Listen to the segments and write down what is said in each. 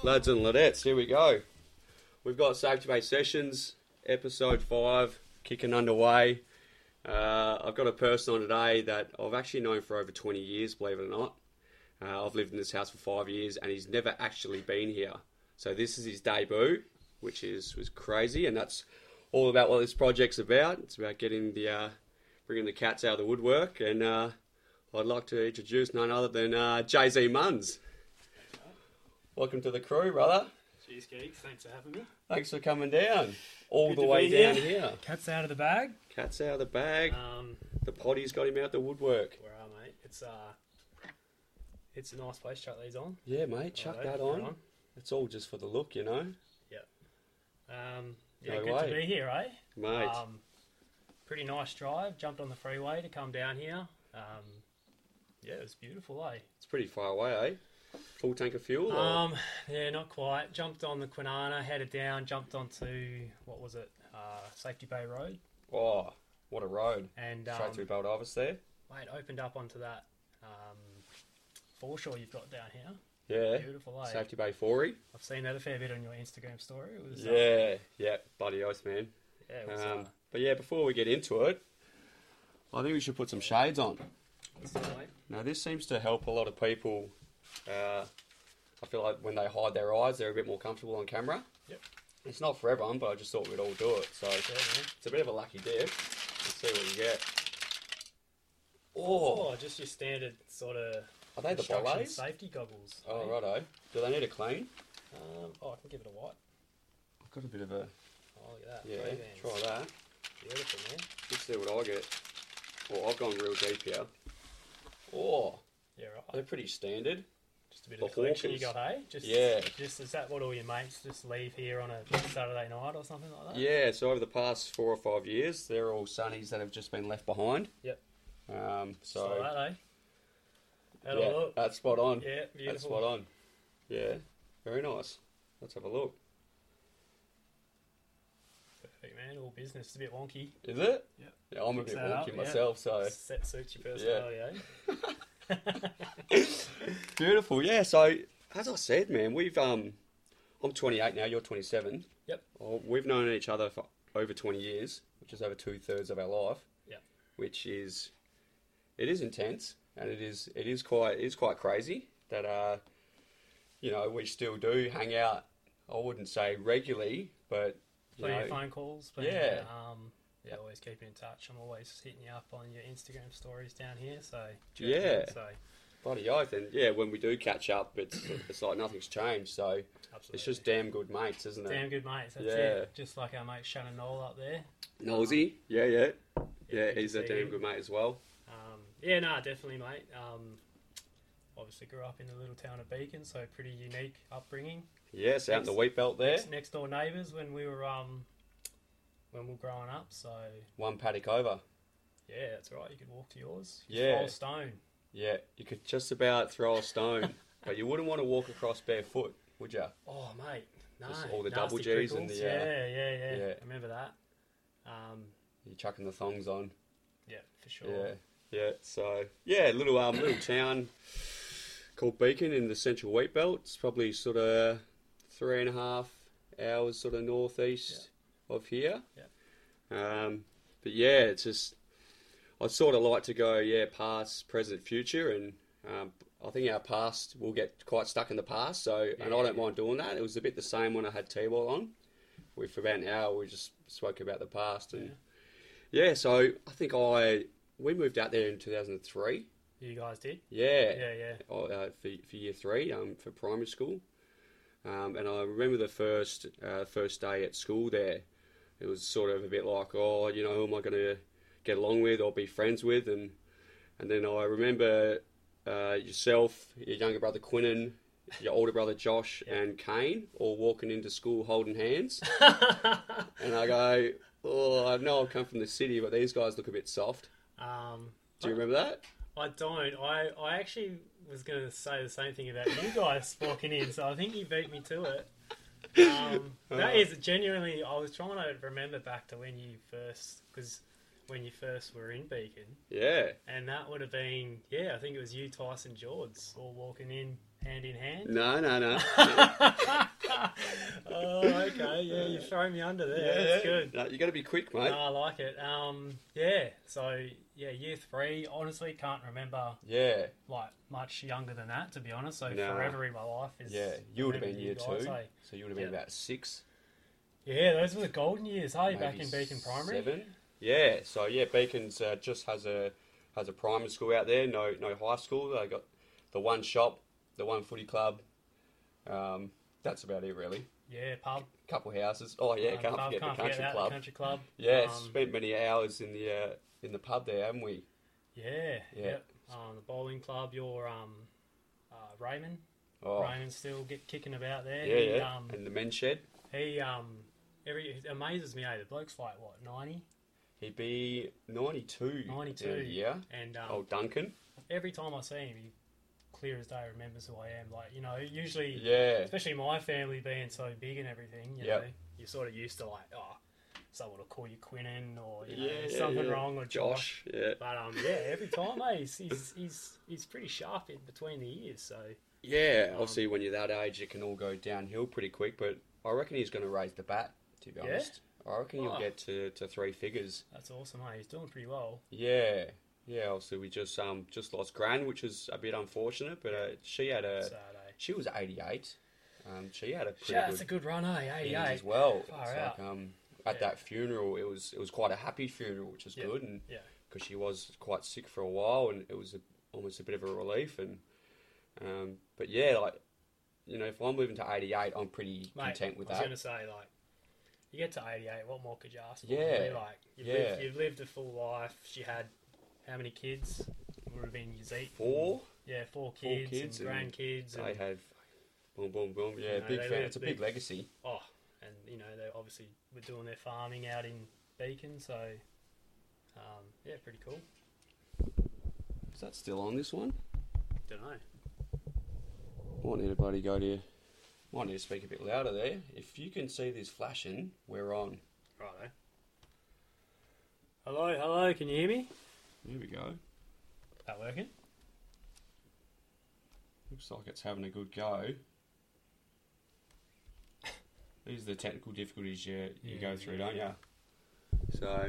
Lads and ladettes, here we go. We've got Safety Bay Sessions, episode 5, kicking underway. I've got a person on today that I've actually known for over 20 years, believe it or not. I've lived in this house for 5 years and he's never actually been here. So this is his debut, which was crazy, and that's all about what this project's about. It's about getting bringing the cats out of the woodwork, and I'd like to introduce none other than Jay-Z Munns. Welcome to the crew, brother. Cheers, geeks. Thanks for having me. Thanks for coming down. All Good the to way be down here. here. Cat's out of the bag. Cat's out of the bag. The potty's got him out the woodwork. Where are, mate? It's a nice place. Chuck these on. Yeah, mate, chuck that on. It's all just for the look, you know. Yeah, No good way. to be here, eh? Mate. Pretty nice drive. Jumped on the freeway to come down here. Yeah, it was beautiful, eh? It's pretty far away, eh? Full tank of fuel? Or? Yeah, not quite. Jumped on the Kwinana, headed down, jumped onto, what was it? Safety Bay Road. Oh, what a road. And Straight through Baldivis there. mate, opened up onto that foreshore you've got down here. Yeah. Beautiful, eh? Safety Bay 4. I've seen that a fair bit on your Instagram story. It was, Yeah, bloody oath, man. yeah, it was, But yeah, before we get into it, I think we should put some shades on. mate. Now, this seems to help a lot of people. I feel like when they hide their eyes, they're a bit more comfortable on camera. Yep. It's not for everyone, but I just thought we'd all do it. So Yeah, man. it's a bit of a lucky dip. Let's see what you get. Oh, just your standard sort of Are they the construction bolets? safety goggles. Oh, mate. righto. Do they need a clean? I can give it a wipe. I've got a bit of a... Oh, look at that. Yeah, Ray-Bans. try that. Beautiful, man. Let's see what I get. Oh, I've gone real deep here. Oh, Yeah, right. they're pretty standard. Just a bit the of collection you Hawkers. got, hey? Just, Yeah. Just is that what all your mates just leave here on a Saturday night or something like that? Yeah, so over the past 4 or 5 years, they're all sunnies that have just been left behind. Yep. So So that, eh? Have yeah, a look. that's spot on. Yeah, That's beautiful. spot on. Yeah, very nice. Let's have a look. Perfect, man. All business. It's a bit wonky. Is it? Yep. Yeah, I'm a Fix bit that up, wonky yeah. myself, so Set suits your personality, eh? beautiful. Yeah, so as I said, man, I'm 28 now. You're 27. Yep. We've known each other for over 20 years, which is over 2/3 of our life. Yep. Which is, it is intense, and it is quite crazy that we still do hang out. I wouldn't say regularly, but Plenty of phone calls. Plenty Yeah. Of, always keeping in touch. I'm always hitting you up on your Instagram stories down here. So Yeah. So bloody oath, and yeah, when we do catch up, it's like nothing's changed. So absolutely. it's just damn good mates, isn't it? damn good mates. That's Yeah. it. Just like our mate Shannon Knoll up there. Nosy, yeah, good he's to a see damn him. good mate as well. Yeah, no, definitely, mate. Obviously grew up in the little town of Beacon, so pretty unique upbringing. Yes, out in the wheat belt there, Next door neighbours when we were growing up. So one paddock over. yeah, that's right. You could walk to yours. You Yeah. throw a stone. Yeah, you could just about throw a stone, but you wouldn't want to walk across barefoot, would you? Oh, mate, no. Just all the Nasty double Gs and prickles. the, yeah. yeah. I remember that. You're chucking the thongs on. Yeah, for sure. Yeah. So yeah, little town called Beacon in the central wheat belt. It's probably sort of 3.5 hours sort of northeast of here. Yeah. But yeah, it's just I sort of like to go past, present, future, and I think our past will get quite stuck in the past. So and I don't mind doing that. It was a bit the same when I had T-Ball on. For about an hour, we just spoke about the past, and so I think we moved out there in 2003. You guys did? Yeah. Yeah. For year 3, for primary school. And I remember the first day at school there. It was sort of a bit like, who am I going to get along with or be friends with? And then I remember yourself, your younger brother Quinnen, your older brother Josh, and Kane all walking into school holding hands. And I go, I know I've come from the city, but these guys look a bit soft. Do you remember that? I don't. I actually was going to say the same thing about you guys walking in, so I think you beat me to it. That is genuinely, I was trying to remember back to when you first were in Beacon. Yeah. And that would have been, I think it was you, Tyson, George, all walking in hand in hand? No. Oh, okay. Yeah, you've thrown me under there. That's good. No, you got to be quick, mate. No, I like it. Yeah. So yeah, year 3. Honestly, can't remember Yeah. like much younger than that, to be honest. So No. forever in my life is. Yeah, you would have been year guys, 2, eh? so you would have been Yeah. about 6. Yeah, those were the golden years, hey, back maybe in Beacon Primary. 7. Yeah, so yeah, Beacon's just has a primary school out there. No high school. They got the one shop, the one footy club. That's about it, really. Yeah, pub. Couple houses. Oh yeah, can't forget the country that, club. The country club. Yeah, spent many hours in the pub there, haven't we? Yeah. Yeah. Yep. The bowling club. Your Raymond. Oh, Raymond's still kicking about there. yeah. And the men's shed. He it amazes me. The bloke's like what, 90? He'd be 92. 92. Yeah. And Duncan. every time I see him, he clear as day remembers who I am. Like, you know, usually, Yeah. especially my family being so big and everything, you Yep. know, you're sort of used to like, someone will call you Quinnen or you know, Yeah, something yeah. wrong or Josh. Yeah. But every time, he's pretty sharp in between the ears. So Yeah, obviously when you're that age, it can all go downhill pretty quick. But I reckon he's going to raise the bat. To be honest, I reckon he'll get to 3 figures. that's awesome. He's doing pretty well. Yeah. Obviously we just lost Gran, which is a bit unfortunate. But she she was 88. She had a pretty That's a good run, 88 as well. Far It's out. like at that funeral, it was quite a happy funeral, which is good, and Yeah. because she was quite sick for a while, and it was almost a bit of a relief. And but yeah, like, you know, if I'm moving to 88, I'm pretty content with I was that. going to say, like, you get to 88, what more could you ask for? Yeah. Really? Like, you've lived a full life. She had how many kids? Would have been Yazid. 4. Yeah, 4 kids, kids and grandkids. They And, had boom, boom, boom. Yeah, You know, big they fan. lived It's a big legacy. and you know, they obviously were doing their farming out in Beacon, so yeah, pretty cool. Is that still on, this one? Don't know. Might need a bloody go to. Might need to speak a bit louder there. If you can see this flashing, we're on. Righto. Hello, can you hear me? Here we go. That working? Looks like it's having a good go. These are the technical difficulties you go through, don't you? So,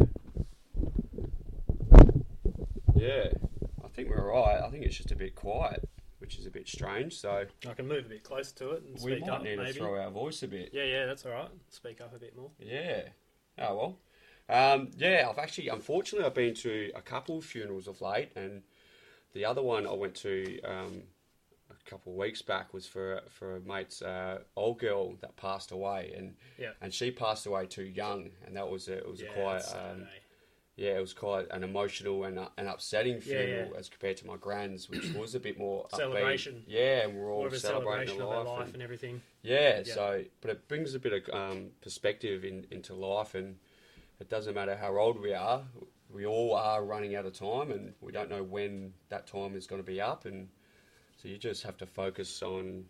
yeah, I think we're alright. I think it's just a bit quiet, which is a bit strange. So I can move a bit closer to it and we speak might up, need maybe. to throw our voice a bit. Yeah, that's alright. Speak up a bit more. Yeah. Oh well. Unfortunately, I've been to a couple of funerals of late, and the other one I went to a couple of weeks back was for a mate's old girl that passed away, and she passed away too young, and that was it was quite it was quite an emotional and an upsetting funeral as compared to my grand's, which was a bit more celebration. Upbeat. Yeah, and we're all More of a celebrating celebration the of life, life and everything. Yeah, so but it brings a bit of perspective into life, and it doesn't matter how old we are. We all are running out of time, and we don't know when that time is going to be up, and so you just have to focus on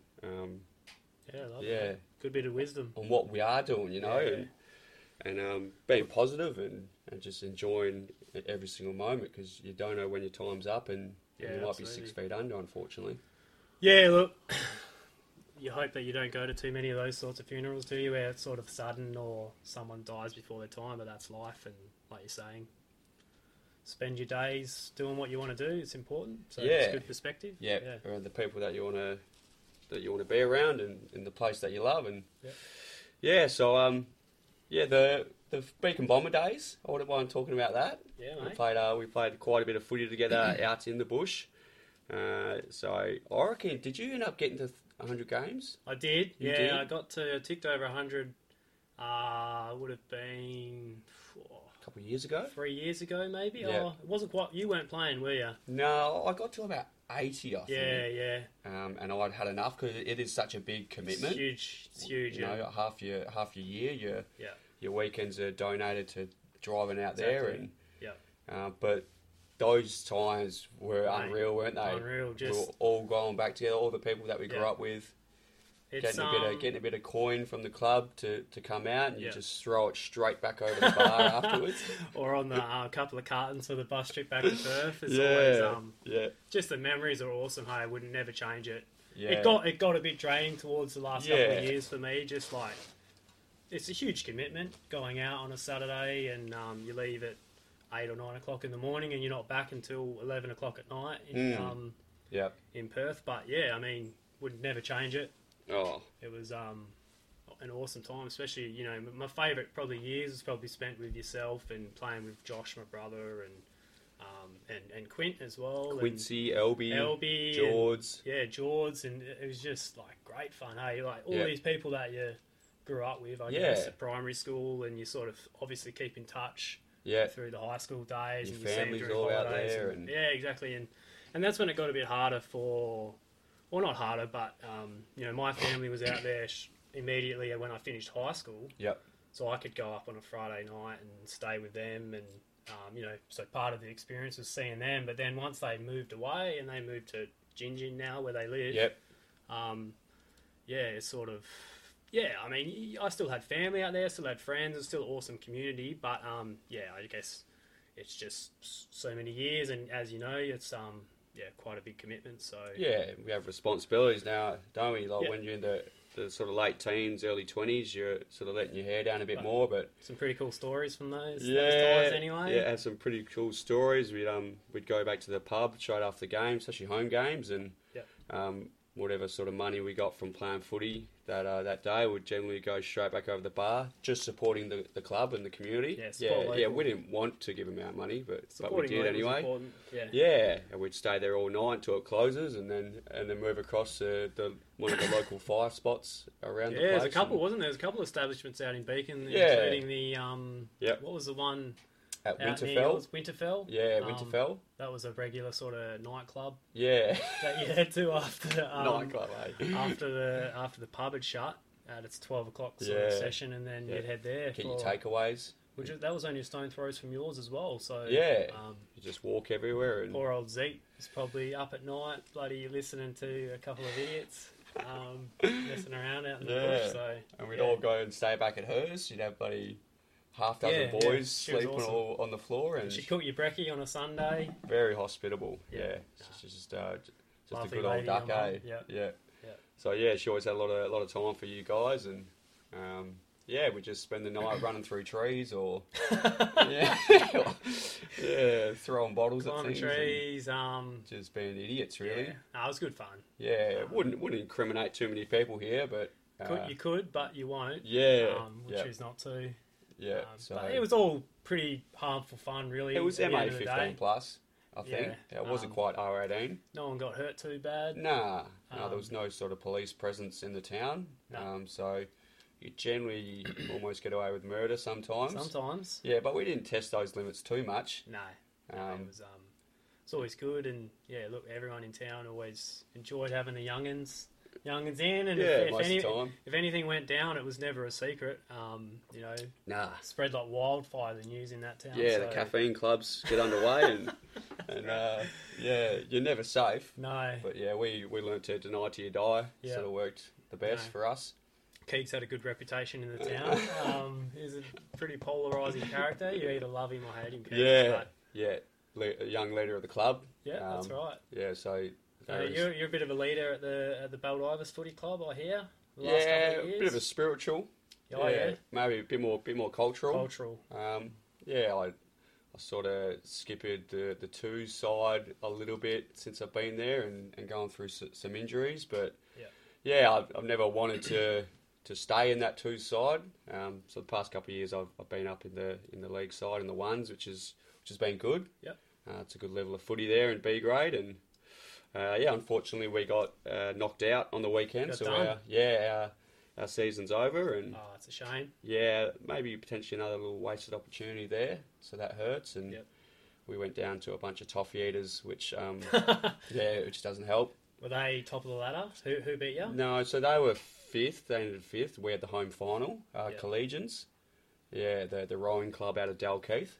Good bit of wisdom on what we are doing, you know, and being positive and just enjoying every single moment, because you don't know when your time's up, and you might be 6 feet under, unfortunately. Yeah, look, you hope that you don't go to too many of those sorts of funerals, do you, where it's sort of sudden or someone dies before their time, but that's life, and like you're saying, spend your days doing what you want to do. It's important. So it's good perspective. Yeah, around the people that you want to be around, and in the place that you love, and the Beacon Bomber days. I wouldn't mind talking about that. Yeah, mate. We played quite a bit of footy together out in the bush. So I reckon, did you end up getting to 100 games? I did. You did? I got to ticked over 100. Would have been A couple of years ago. 3 years ago, maybe. Yeah. Oh, it wasn't quite. You weren't playing, were you? No, I got to about 80, I think. Yeah. And I'd had enough, because it is such a big commitment. It's huge. You know, half your year, your weekends are donated to driving out there, and but those times were unreal, weren't they? Unreal. We were all going back together, all the people that we grew up with. It's, getting a bit of coin from the club to come out, and you just throw it straight back over the bar afterwards. Or on the couple of cartons for the bus trip back to Perth. It's always, yeah. just the memories are awesome. Hey, I would never change it. it got a bit draining towards the last couple of years for me. Just like it's a huge commitment going out on a Saturday, and you leave at 8 or 9 o'clock in the morning, and you're not back until 11 o'clock at night in Perth. But yeah, I mean, would never change it. Oh, it was an awesome time, especially, you know, my favourite probably years was probably spent with yourself and playing with Josh, my brother, and Quint as well. Quincy, Elby, George. George, and it was just like great fun, hey? Like all these people that you grew up with, I guess, at primary school, and you sort of obviously keep in touch through the high school days. Your and family's you all out there. And... Yeah, exactly. And that's when it got a bit harder well, not harder, but, you know, my family was out there immediately when I finished high school. Yep. So I could go up on a Friday night and stay with them, and you know, so part of the experience was seeing them. But then once they moved away and they moved to Gingin now, where they live, it's sort of, I mean, I still had family out there, still had friends, it's still an awesome community. But I guess it's just so many years, and as you know, it's quite a big commitment. So we have responsibilities now, don't we? Like when you're in the sort of late teens, early 20s, you're sort of letting your hair down a bit more. But some pretty cool stories from those times anyway. Yeah, had some pretty cool stories. We'd go back to the pub straight after the game, especially home games, and whatever sort of money we got from playing footy that day would generally go straight back over the bar, just supporting the club and the community. We didn't want to give them out money, but we did anyway. And we'd stay there all night until it closes, and then move across to one of the local fire spots around the place. There's a couple, wasn't there? There's a couple of establishments out in Beacon, including the what was the one at Winterfell? Winterfell. Yeah, Winterfell. That was a regular sort of nightclub. Yeah. That you head to after nightclub, after the pub had shut at its 12 o'clock sort of session, and then you'd head there. Get your takeaways. That was only a stone throws from yours as well. So you just walk everywhere. And poor old Zeke is probably up at night, bloody listening to a couple of idiots messing around out in the bush. So and we'd all go and stay back at hers. You'd have bloody half dozen boys sleeping all on the floor, and she cooked your brekkie on a Sunday. Very hospitable. She's just a good old duck, eh? Yeah. So she always had a lot of time for you guys, and we just spend the night running through trees or throwing bottles at things, trees, just being idiots, really. No, it was good fun. Wouldn't incriminate too many people here, but you could, but you won't. Choose not to. But it was all pretty harmful fun, really. It was MA 15 plus, I think. It wasn't quite R18. No one got hurt too bad. No, there was no sort of police presence in the town. No. So you generally almost get away with murder sometimes. Sometimes. Yeah, but we didn't test those limits too much. No. It was, it's always good, and look, everyone in town always enjoyed having the youngins in, and if anything went down, it was never a secret. Spread like wildfire the news in that town. The caffeine clubs get underway, and you're never safe. No, but we learnt to deny till you die. Sort of worked the best for us. Keeks had a good reputation in the town. He's a pretty polarising character. You either love him or hate him. Keeks, a young leader of the club. That's right. So. You're a bit of a leader at the Baldivis Footy Club, I hear. A bit of a spiritual. Maybe a bit more cultural. I sort of skipped the twos side a little bit since I've been there and going through some injuries, but I've never wanted to stay in that twos side. So the past couple of years I've been up in the league side in the ones, which has been good. It's a good level of footy there in B grade, and unfortunately we got knocked out on the weekend, our season's over, and it's a shame. Maybe potentially another little wasted opportunity there, so that hurts. And we went down to a bunch of toffee eaters, which which doesn't help. Were they top of the ladder? Who beat you? No, so they were fifth. They ended fifth. We had the home final, Collegians. The rowing club out of Dalkeith.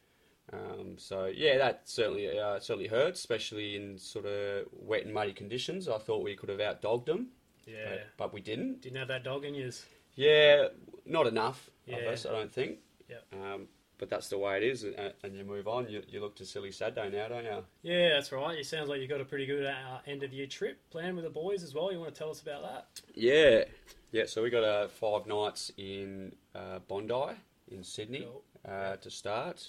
That certainly hurts, especially in sort of wet and muddy conditions. I thought we could have outdogged them, but we didn't. Didn't have that dog in yours. Not enough of us, I don't think. but that's the way it is, and you move on. You look to silly Saturday now, don't you? Yeah, that's right. It sounds like you've got a pretty good end of year trip planned with the boys as well. You want to tell us about that? Yeah. So we got 5 nights in Bondi in Sydney to start.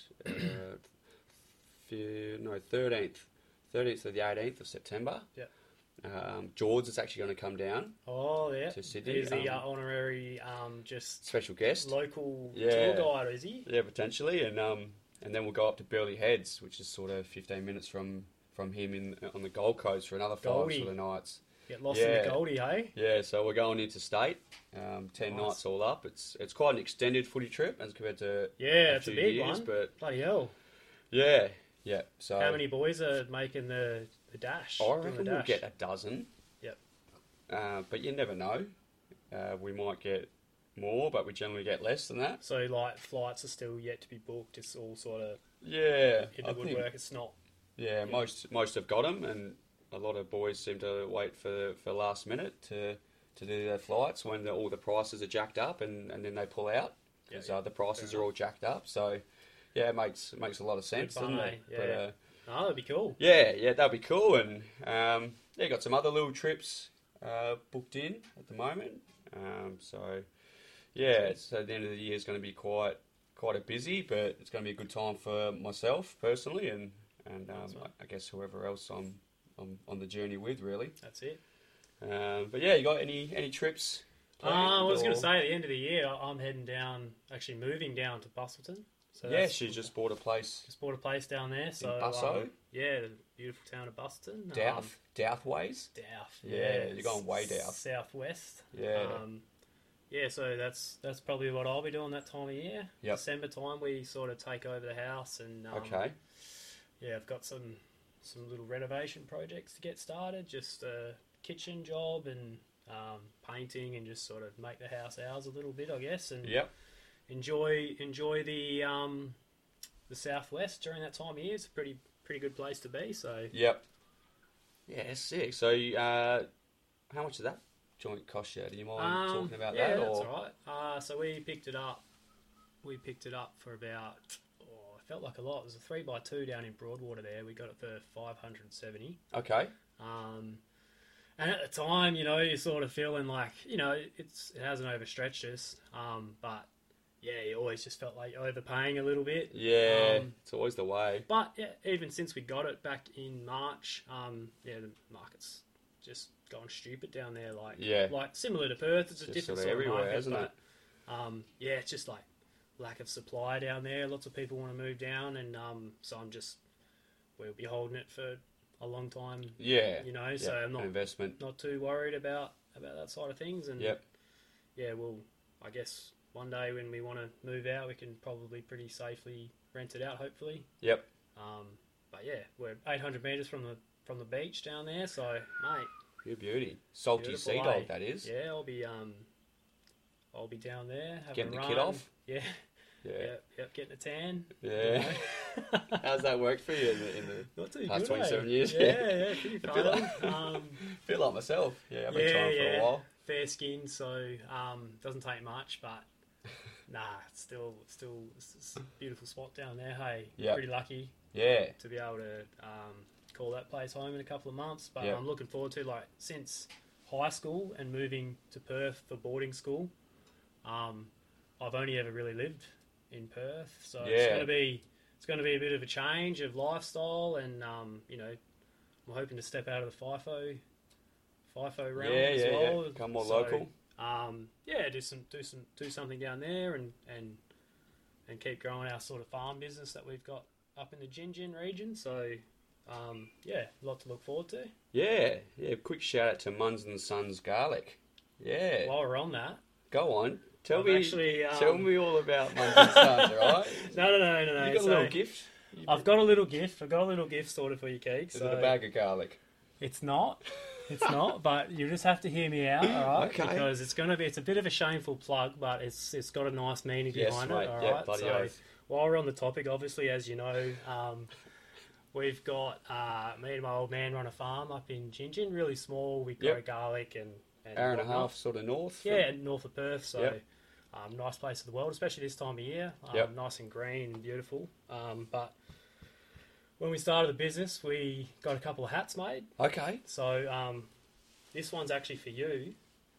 13th to the 18th of September. Yeah. George is actually going to come down. Oh, yeah. To Sydney. He's the honorary, just special guest, local tour guide, is he? Yeah, potentially, and then we'll go up to Burleigh Heads, which is sort of 15 minutes from him on the Gold Coast for another 5 sort of nights. Get lost in the Goldie, hey? Yeah, so we're going interstate, 10 nights all up. It's quite an extended footy trip as compared to it's a big one. But bloody hell. Yeah. So how many boys are making the dash? I reckon we'll get a dozen. Yep. But you never know. We might get more, but we generally get less than that. So, like, flights are still yet to be booked. It's all sort of in the woodwork. It's not. Yeah, most have got them, and a lot of boys seem to wait for last minute to do their flights when all the prices are jacked up, and then they pull out because the prices are all jacked up. So, yeah, it makes a lot of sense, doesn't it? Yeah. But, that'd be cool. Yeah, that'd be cool, and got some other little trips booked in at the moment. So the end of the year is going to be quite a busy, but it's going to be a good time for myself personally, and I guess whoever else I'm on the journey with, really. That's it. But yeah, you got any trips planned? I was going to say at the end of the year, I'm moving down to Bustleton. So she just bought a place. Just bought a place down there. So Busso? the beautiful town of Bustleton. Douth ways? Douth. Yeah, you're going way Douth. Southwest. Yeah. So that's probably what I'll be doing that time of year. Yep. December time, we sort of take over the house, and okay. Yeah, I've got some little renovation projects to get started. Just a kitchen job and painting, and just sort of make the house ours a little bit, I guess. And enjoy the Southwest during that time of year. It's a pretty good place to be. So yeah, sick. So how much did that joint cost you? Do you mind talking about that? Yeah, that's all right. So we picked it up. For about, it felt like a lot. It was a 3x2 down in Broadwater there. We got it for $570. Okay. And at the time, you're sort of feeling like, it hasn't overstretched us. But yeah, you always just felt like overpaying a little bit. Yeah, it's always the way. But yeah, even since we got it back in March, the market's just gone stupid down there. Like similar to Perth, it's a different sort of market, isn't it? It's just like lack of supply down there. Lots of people want to move down, and so we'll be holding it for a long time. Yeah, so I'm not too worried about that side of things. And I guess one day when we want to move out, we can probably pretty safely rent it out, hopefully. Yep. But yeah, we're 800 metres from the beach down there, so mate. Good beauty. Salty Sea Dog, that is. Yeah, I'll be down there getting the kid off. Yeah. Yep, getting a tan. Yeah. How's that worked for you in the Not too past good, 27 years? Yeah, pretty fun. Feel like myself. Yeah, I've been trying for a while. Fair skin, so doesn't take much, but it's still it's a beautiful spot down there. Hey, pretty lucky. Yeah. To be able to call that place home in a couple of months, but I'm looking forward to, like, since high school and moving to Perth for boarding school. I've only ever really lived in Perth, so it's going to be a bit of a change of lifestyle, and I'm hoping to step out of the FIFO realm as well. Become more local. Do something down there, and keep growing our sort of farm business that we've got up in the Gin region. So a lot to look forward to. Yeah. Quick shout out to Muns and Sons Garlic. Yeah. While we're on that, go on. Tell me all about Muns and Sons, alright? No. You got a little gift? I've got a little gift sorted for you, Keeg. Is it a bag of garlic? It's not. But you just have to hear me out, alright? Okay. Because it's a bit of a shameful plug, but it's got a nice meaning behind it, alright? Bloody oath. While we're on the topic, obviously, as you know, we've got me and my old man run a farm up in Gin, really small. We grow garlic and hour and a half sort of north. North of Perth. So Nice place of the world, especially this time of year. Yep. Nice and green and beautiful. But when we started the business, we got a couple of hats made. Okay. So this one's actually for you.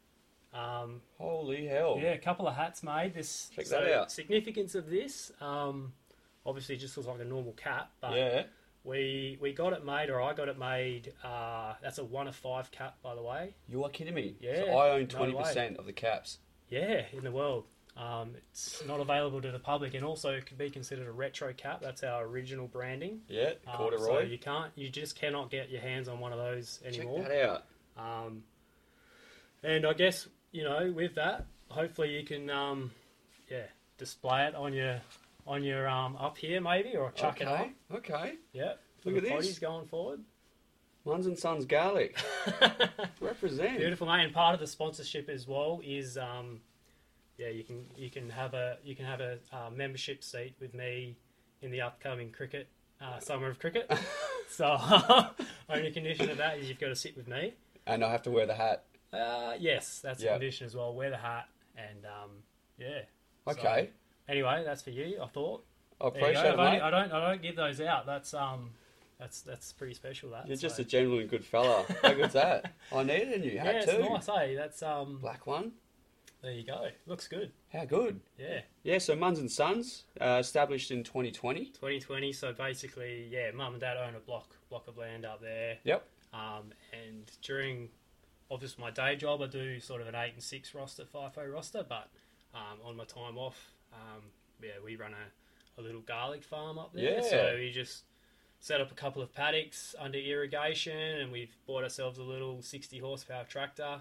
Holy hell. Yeah, a couple of hats made. Check that out. Significance of this, obviously, it just looks like a normal cap, but Yeah. we got it made, or I got it made. That's a 1 of 5 cap, by the way. You are kidding me. Yeah, So I own no 20% of the caps. Yeah, in the world. It's not available to the public, and also it could be considered a retro cap. That's our original branding. Yeah, So corduroy. you just cannot get your hands on one of those anymore. Check that out. And I guess, with that, hopefully you can, display it on your up here maybe, or chuck it up. Okay. Yeah. Look For at the this. potties going forward. Muns and Sons Garlic. Represent. Beautiful, mate. And part of the sponsorship as well is, you can have a membership seat with me in the upcoming cricket summer of cricket. So only condition of that is you've got to sit with me. And I have to wear the hat. Yes, that's a Yep. condition as well. Wear the hat and yeah. Okay. So, anyway, that's for you. I thought. I There you appreciate it, go. mate. I don't give those out. That's pretty special. That You're just so. a genuine good fella. How good's that? I needed a new Yeah, hat it's too. nice, eh? That's Black one. There you go. Looks good. How good. Yeah. Yeah, so Muns and Sons, established in 2020. 2020. So basically, yeah, mum and dad own a block of land up there. Yep. And during, obviously, my day job, I do sort of an 8 and 6 roster, FIFO roster. But on my time off, we run a little garlic farm up there. Yeah. So we just set up a couple of paddocks under irrigation, and we've bought ourselves a little 60 horsepower tractor.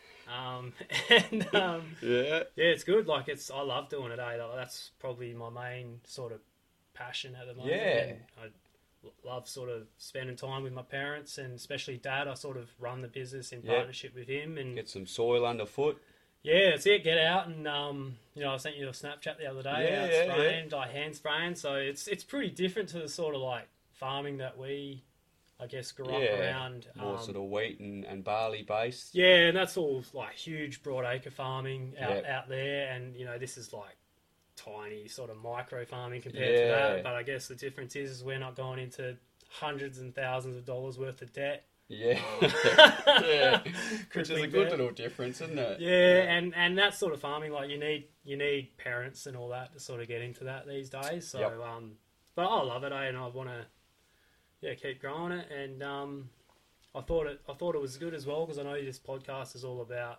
Yeah. Yeah, it's good. Like I love doing it. That's probably my main sort of passion at the moment. Yeah. And I love sort of spending time with my parents, and especially dad. I sort of run the business in Yeah. partnership with him, and Get some soil underfoot. yeah, that's it. Get out and I sent you a Snapchat the other day. Yeah, out yeah, spraying, like hand spraying. So it's pretty different to the sort of like farming that we, I guess, grew up around. More sort of wheat and barley based. Yeah, and that's all like huge broad acre farming Yep. out there, and this is like tiny sort of micro farming compared to Yeah. that. But I guess the difference is we're not going into hundreds and thousands of dollars worth of debt. Yeah. Yeah. Which is a Crippling good debt. little difference, isn't it? Yeah, and that sort of farming, like you need parents and all that to sort of get into that these days. So, Yep. but I love it, and I want to, keep growing it. And I thought it was good as well, because I know this podcast is all about,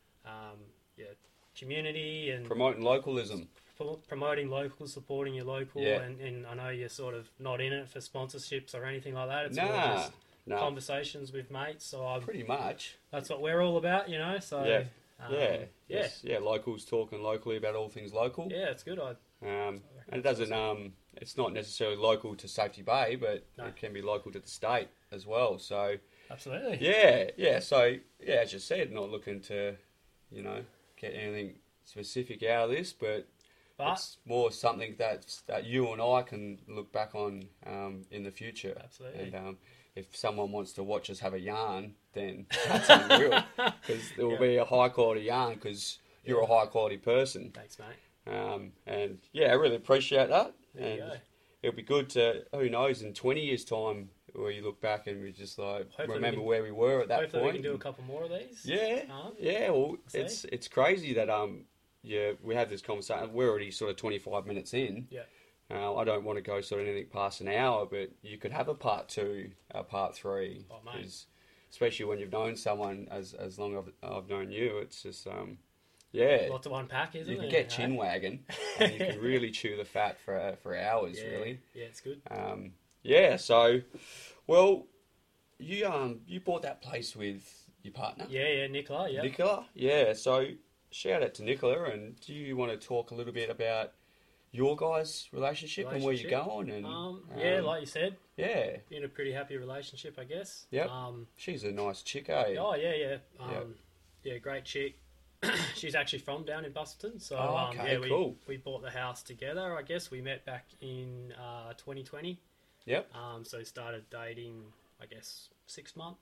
community and Promoting localism. promoting local, supporting your local. Yeah. And I know you're sort of not in it for sponsorships or anything like that. It's more Nah. just No. conversations with mates. So Pretty much. that's what we're all about, So Yeah. yeah. Yes. Yeah. Locals talking locally about all things local. Yeah, it's good. And it doesn't. It's not necessarily local to Safety Bay, but No. it can be local to the state as well. So Absolutely. yeah. So yeah, as you said, not looking to, get anything specific out of this, but it's more something that you and I can look back on in the future. Absolutely. And if someone wants to watch us have a yarn, then that's unreal, because it will be a high quality yarn, because you're a high quality person. Thanks, mate. And yeah, I really appreciate that. There you and go. it'll be good to, who knows, in 20 years' time, where you look back and we just like Hopefully remember we can- where we were at that Hopefully point. we can do a couple more of these. Yeah, Um, yeah. Well, see. it's crazy that we had this conversation. We're already sort of 25 minutes in. Yeah. I don't want to go sort of anything past an hour, but you could have a part 2, a part 3, Oh, mate. 'cause especially when you've known someone as long as I've known you. It's just yeah. Lot to unpack, isn't You it? can get chin wagon, and you can really chew the fat for hours, Yeah. really. Yeah, it's good. Yeah. So, well, you bought that place with your partner, Yeah, Nicola, yeah. Nicola. Yeah. So, shout out to Nicola, and do you want to talk a little bit about your guys' relationship and where you're going? And Yeah, like you said, yeah, in a pretty happy relationship, I guess. Yep. she's a nice chick, eh? Oh, yeah. Yeah, great chick. She's actually from down in Busselton, so Oh, okay, cool. we bought the house together. I guess we met back in 2020. Yep. So started dating, I guess, 6 months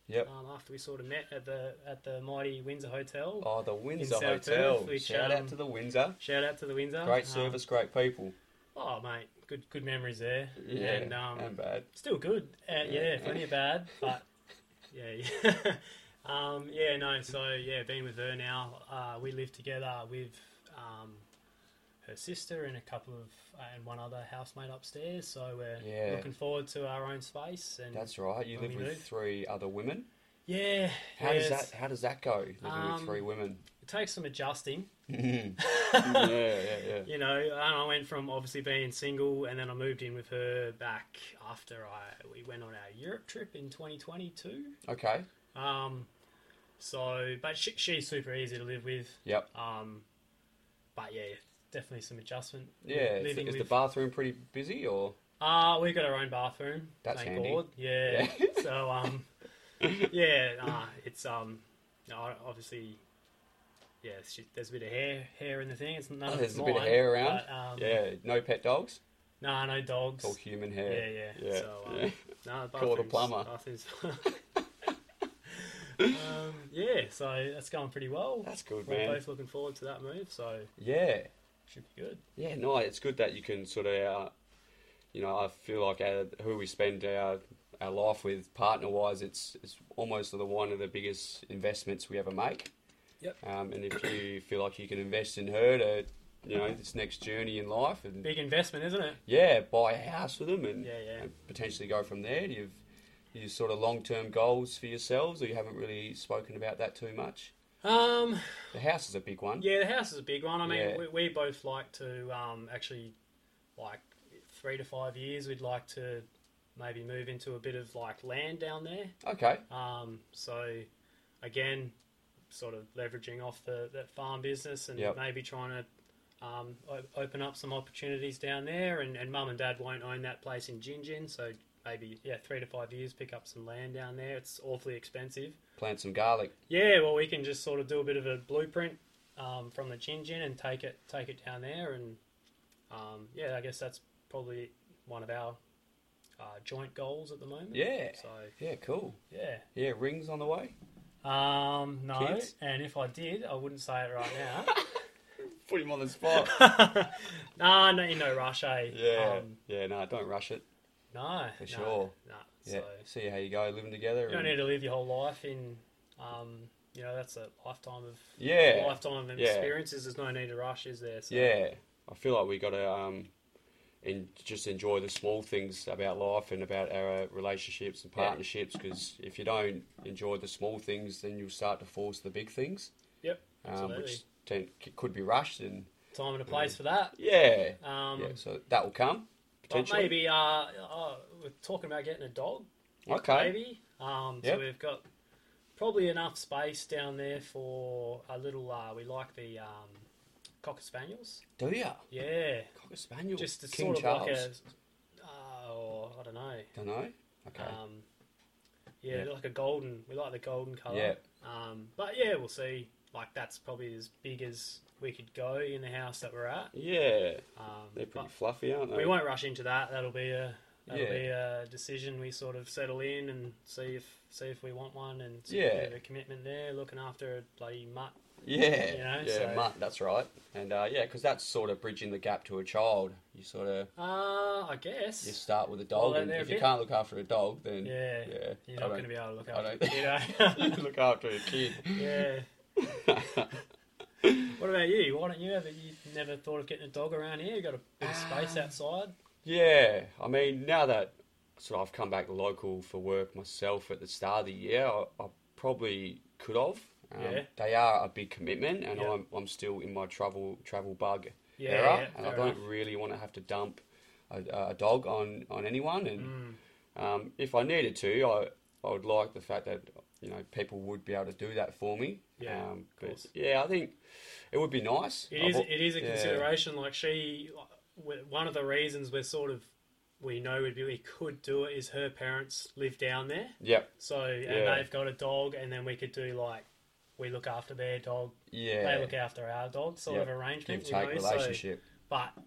Yep. After we sort of met at the mighty Windsor Hotel. Oh, the Windsor South Hotel. Perth, which, Shout out to the Windsor. Shout out to the Windsor. Great service, great people. Oh, mate, good memories there. Yeah, and bad. Still good. Yeah, plenty of bad, but yeah. Being with her now, we live together with her sister and and one other housemate upstairs. So we're looking forward to our own space. And that's right. You live with 3 other women. Yeah. How does that go? Living with 3 women. It takes some adjusting. Yeah. You know, I went from obviously being single, and then I moved in with her back after we went on our Europe trip in 2022. Okay. But she's super easy to live with. Yep. But yeah, definitely some adjustment. Yeah. Is the bathroom pretty busy or? We got our own bathroom. That's thank handy. God. Yeah. So it's obviously. Yeah, there's a bit of hair in the thing. It's none of There's it's a mine, bit of hair around. But, no pet dogs. No dogs. It's all human hair. Yeah. So, no, the call it a plumber. So that's going pretty well. That's good, We're man. both looking forward to that move. So yeah, should be good. Yeah, no, it's good that you can sort of, I feel like who we spend our life with, partner-wise, it's almost one of the biggest investments we ever make. Yep. And if you feel like you can invest in her to, this next journey in life, and big investment, isn't it? Yeah, buy a house with them and and potentially go from there. Do you sort of long-term goals for yourselves, or you haven't really spoken about that too much? The house is a big one. Yeah, the house is a big one. I mean, we both like to actually, like 3 to 5 years, we'd like to maybe move into a bit of like land down there. Okay. So again, sort of leveraging off that farm business and maybe trying to open up some opportunities down there. And Mum and Dad won't own that place in Gingin, so maybe 3 to 5 years, pick up some land down there. It's awfully expensive. Plant some garlic. Yeah, well, we can just sort of do a bit of a blueprint from the Gingin and take it down there. And I guess that's probably one of our joint goals at the moment. Yeah. So yeah, cool. Yeah. Yeah, rings on the way. No, Kids? and if I did, I wouldn't say it right now. Put him on the spot. No, in no rush, eh? Yeah. No, don't rush it. No, for sure. No. Yeah. So, see how you go living together. You don't need to live your whole life in. That's a lifetime of Yeah. experiences. There's no need to rush, is there? So. Yeah, I feel like we got to just enjoy the small things about life and about our relationships and partnerships. Because if you don't enjoy the small things, then you'll start to force the big things. Yep, absolutely. Which could be rushed and time and a place for that. Yeah. So that will come potentially. But maybe we're talking about getting a dog. Okay. Maybe. So we've got probably enough space down there for a little. We like the Cocker Spaniels. Do you? Yeah. Cocker Spaniel. Just King sort of Charles. like a. I don't know. Don't know. Okay. Like a golden. We like the golden colour. Yeah. But we'll see. Like that's probably as big as we could go in the house that we're at. Yeah. They're pretty fluffy, aren't they? We won't rush into that. That'll be a decision we sort of settle in and see if we want one and see if there's a commitment there. Looking after a bloody mutt. Yeah. Mutt. That's right. And because that's sort of bridging the gap to a child. You sort of. I guess. You start with a dog, and if you can't look after a dog, then you're not going to be able to look after a kid. You look after a kid. Yeah. What about you? Why don't you never thought of getting a dog around here? You got a bit of space outside. Yeah, I mean, now that I've come back local for work myself at the start of the year, I probably could have. They are a big commitment, and I'm still in my travel bug era, and I don't really want to have to dump a dog on anyone. And if I needed to, I would like the fact that people would be able to do that for me. But I think it would be nice. It is a consideration. Like one of the reasons we know we could do it is her parents live down there. Yep. So they've got a dog, and then we could do like we look after their dog. Yeah. They look after our dog, sort of arrangement. Give-take relationship. But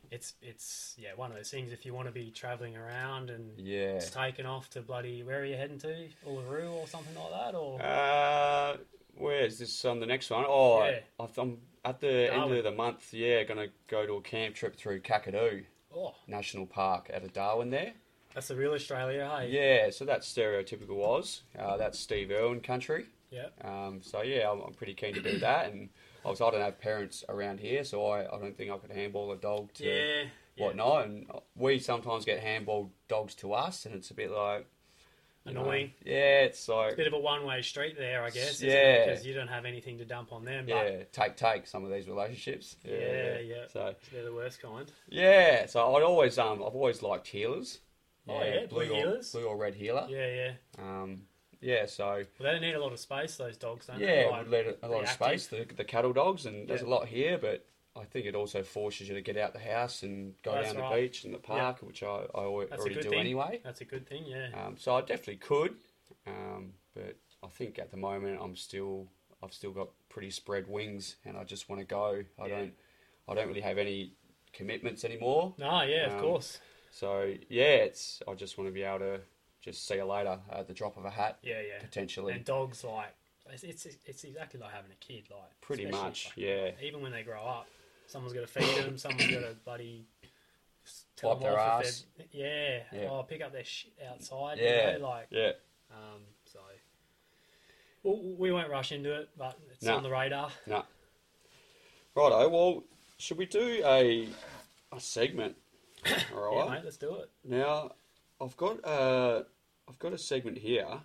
it's one of those things. If you want to be travelling around and Yeah. it's taken off to bloody, where are you heading to? Uluru or something like that, or Where's this on the next one? Oh, Yeah. I'm at the end Darwin. of the month. Yeah, gonna go to a camp trip through Kakadu oh, National Park out of Darwin there. that's the real Australia, hey? Yeah, so that's stereotypical Oz. That's Steve Irwin country. Yeah. So yeah, I'm pretty keen to do that, and obviously I don't have parents around here, so I don't think I could handball a dog to Yeah. whatnot. And we sometimes get handballed dogs to us, and it's a bit like Annoying. Yeah, it's like Bit of a one-way street there, I guess. Yeah. Because you don't have anything to dump on them. But yeah, take some of these relationships. yeah. So They're the worst kind. yeah, so I've always liked healers. Oh, yeah, blue heelers. blue or red healer. Yeah. Yeah, so Well, they don't need a lot of space, those dogs, don't yeah, they? it would let a lot of space. The cattle dogs, and there's Yeah. a lot here, but I think it also forces you to get out the house and go That's down the right. beach and the park, which I That's a already good do thing. anyway. That's a good thing, yeah. So I definitely could, but I think at the moment I've still got pretty spread wings, and I just want to go. I don't really have any commitments anymore. No, yeah, of course. So yeah, I just want to be able to just see you later at the drop of a hat, Yeah. potentially. And dogs, like, it's exactly like having a kid, like. Pretty especially, much, like, yeah. Even when they grow up, someone's got to feed them, someone's got to bloody tell Wipe them their off ass. if they're, Yeah. oh, pick up their shit outside, Yeah, you know, like, yeah. so. Well, we won't rush into it, but it's No. on the radar. No. Righto. Well, should we do a segment? All Yeah, right. mate, let's do it. Now, I've got a segment here.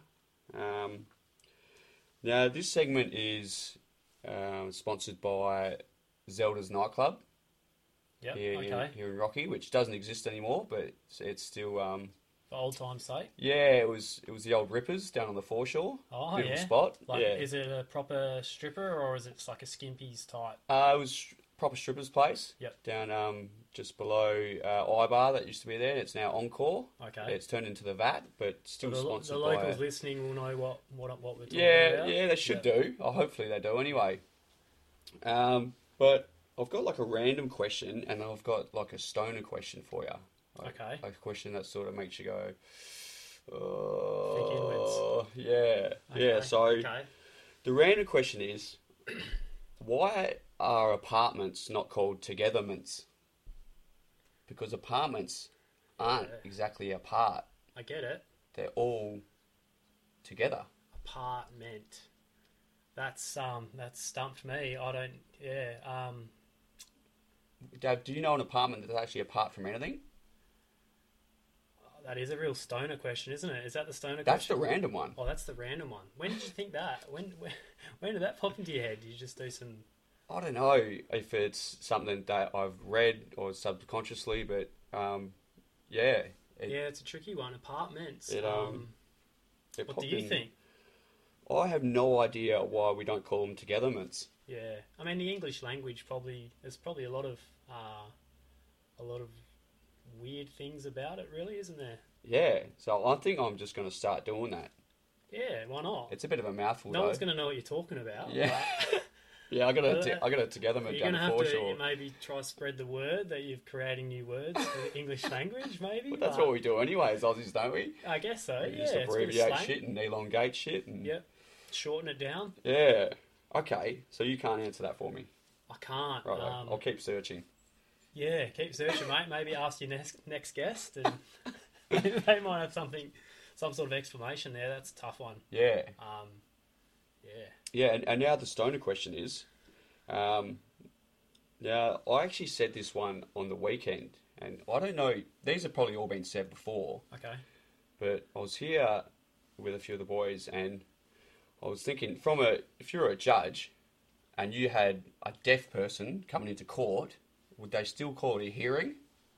Now, this segment is sponsored by Zelda's Nightclub Yep, here, okay. here in Rocky, which doesn't exist anymore, but it's still. For old time's sake. Yeah, it was the old Rippers down on the foreshore. Oh, Beautiful yeah. spot. Like, yeah. is it a proper stripper or is it just like a Skimpy's type? It was proper strippers place. Yep. Down just below iBar that used to be there. It's now Encore. Okay. It's turned into the VAT, but still So sponsored the locals by. listening will know what we're talking Yeah, about. yeah, they should Yep. do. Hopefully they do anyway. But I've got like a random question, and I've got like a stoner question for you. Okay. Like a question that sort of makes you go. Think inwards. Yeah, yeah. Okay, So okay. the random question is, why are apartments not called togetherments? Because apartments aren't Yeah. exactly apart. I get it. They're all together. Apartment. That's stumped me. I don't. Yeah. Dad, do you know an apartment that's actually apart from anything? That is a real stoner question, isn't it? Is that the stoner That's the question? random one. Oh, that's the random one. When did you think that? When did that pop into your head? Did you just do some? I don't know if it's something that I've read or subconsciously, but yeah. Yeah, it's a tricky one. Apartments. It, it What popped do you in. think? I have no idea why we don't call them togetherments. Yeah, I mean the English language there's probably a lot of weird things about it, really, isn't there? Yeah, so I think I'm just going to start doing that. Yeah, why not? It's a bit of a mouthful, No though. one's going to know what you're talking about. Yeah. but Yeah, I got a togetherment you're down going to the have foreshore. to maybe try to spread the word that you're creating new words for the English language, maybe. But that's but what we do anyway, as Aussies, don't we? I guess so. We Yeah, just it's a bit of abbreviate slang. shit and elongate shit. And... Yep, shorten it down. Yeah. Okay, so you can't answer that for me. I can't. Right, I'll keep searching. Yeah, keep searching, mate. Maybe ask your next guest, and they might have some sort of explanation there. That's a tough one. Yeah. Yeah. Yeah, and now the stoner question is, now I actually said this one on the weekend, and I don't know, these have probably all been said before, Okay. but I was here with a few of the boys, and I was thinking, if you're a judge, and you had a deaf person coming into court, would they still call it a hearing,